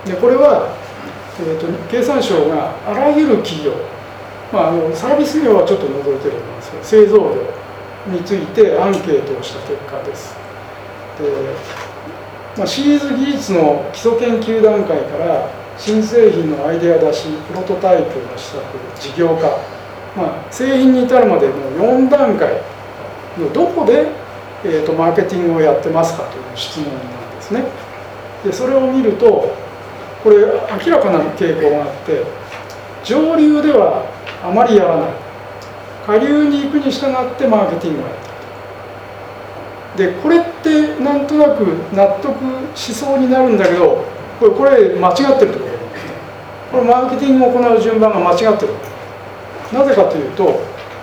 でこれは、えーと、経産省があらゆる企業、まあ、あのサービス業はちょっと除いてるんですけど、製造業についてアンケートをした結果です。でまあ、シリーズ技術の基礎研究段階から新製品のアイデア出し、プロトタイプの試作、事業化、まあ、製品に至るまでのよんだんかいのどこで、えーと、マーケティングをやってますかという質問なんですね。でそれを見ると、これ明らかな傾向があって、上流ではあまりやらない、下流に行くに従ってマーケティングをやってる。でこれってなんとなく納得しそうになるんだけど、これこれ間違ってるところがあるんですね。これマーケティングを行う順番が間違ってる。なぜかというと、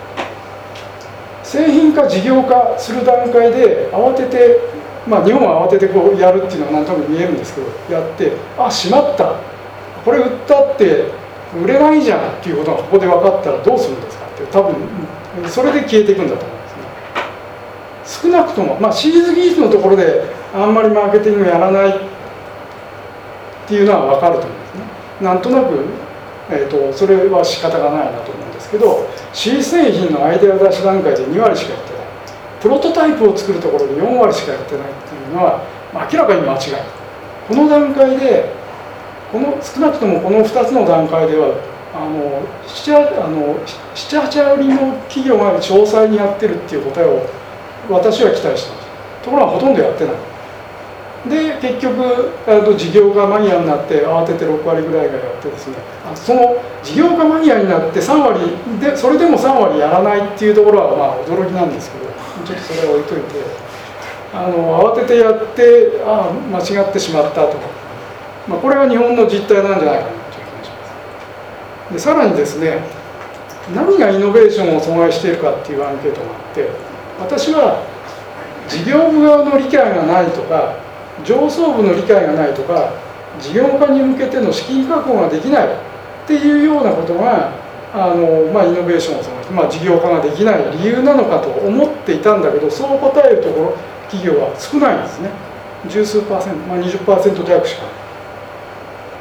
製品化事業化する段階で慌てて、まあ日本は慌ててこうやるっていうのがなんとなく見えるんですけど、やってあしまった、これ売ったって売れないじゃんっていうことがここで分かったらどうするんですかって、多分それで消えていくんだと思うんですね。少なくとも、まあ、シリーズ技術のところであんまりマーケティングやらないっていうのは分かると思うんですね。なんとなく、えーと、それは仕方がないなと思うんですけど、新製品のアイデア出し段階でにわりしかやってない、プロトタイプを作るところでよんわりしかやってないっていうのは、まあ、明らかに間違い。この段階でこの少なくともこのふたつの段階ではあのななはちわりの企業が詳細にやってるっていう答えを私は期待してます。ところがほとんどやってない。で結局事業化マニアになって慌ててろくわりぐらいがやってですね、その事業化マニアになってさんわりで、それでもさんわりやらないっていうところはまあ驚きなんですけど、ちょっとそれは置いといて、あの慌ててやってああ間違ってしまったとか、まあ、これが日本の実態なんじゃないかなという気がします。でさらにですね、何がイノベーションを阻害しているかっていうアンケートがあって、私は事業部側の理解がないとか、上層部の理解がないとか、事業化に向けての資金確保ができないっていうようなことがあの、まあ、イノベーションをその、まあ、事業化ができない理由なのかと思っていたんだけど、そう答えるところ企業は少ないんですね。十数パーセント、まあ、にじゅっパーセント弱しかない。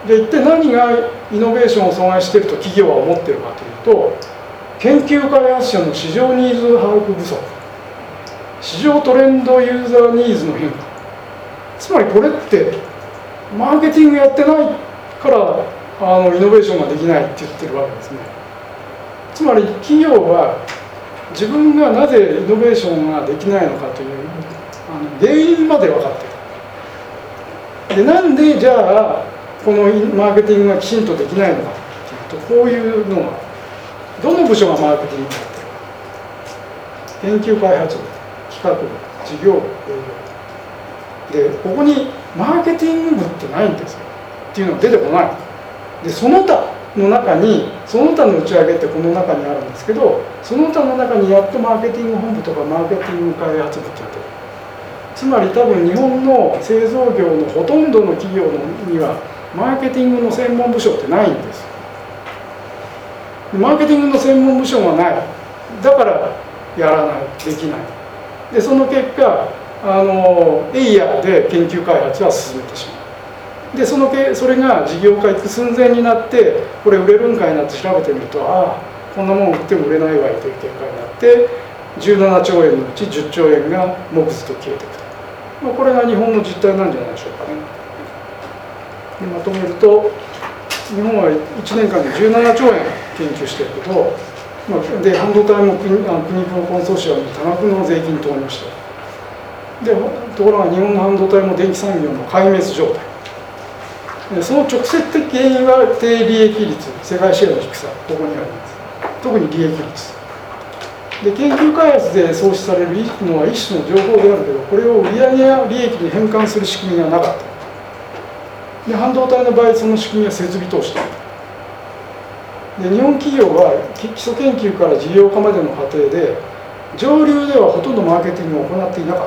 で一体何がイノベーションを阻害していると企業は思っているかというと、研究開発者の市場ニーズ把握不足、市場トレンドユーザーニーズの変化、つまりこれってマーケティングやってないからあのイノベーションができないって言ってるわけですね。つまり企業は自分がなぜイノベーションができないのかというあの原因まで分かっている。でなんでじゃあこのマーケティングがきちんとできないのかというと、こういうのがどの部署がマーケティングをやってるか、研究開発部、企画部、事業部、営業で、ここにマーケティング部ってないんですよっていうのが出てこない。でその他の中に、その他の打ち上げってこの中にあるんですけど、その他の中にやっとマーケティング本部とかマーケティング開発部ってやってる。つまり多分日本の製造業のほとんどの企業にはマーケティングの専門部署ってないんです。マーケティングの専門部署がない、だからやらない、できない。でその結果あのエイヤーで研究開発は進めてしまう。でそのけそれが事業化行く寸前になって、これ売れるんかいなって調べてみると、ああこんなもん売っても売れないわいという結果になって、じゅうななちょうえんのうちじゅっちょうえんが木図と消えていくと、まあ、これが日本の実態なんじゃないでしょうかね。でまとめると、日本はいちねんかんでじゅうななちょうえん研究してるけど、まあ、で半導体も国あ国分コンソーシアムに多額の税金投入してる。でところが日本の半導体も電気産業の壊滅状態で、その直接的原因は低利益率、世界シェアの低さ、ここにあります。特に利益率で、研究開発で創出されるのは一種の情報であるけど、これを売上や利益に変換する仕組みがなかった。で半導体の場合、その仕組みは設備投資だ。で日本企業は基礎研究から事業化までの過程で、上流ではほとんどマーケティングを行っていなかった。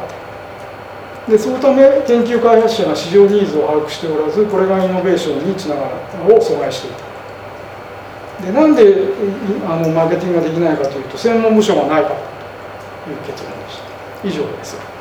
でそのため研究開発者が市場ニーズを把握しておらず、これがイノベーションにつながるを阻害していた。でなんであのマーケティングができないかというと、専門部署がないからという結論でした。以上です。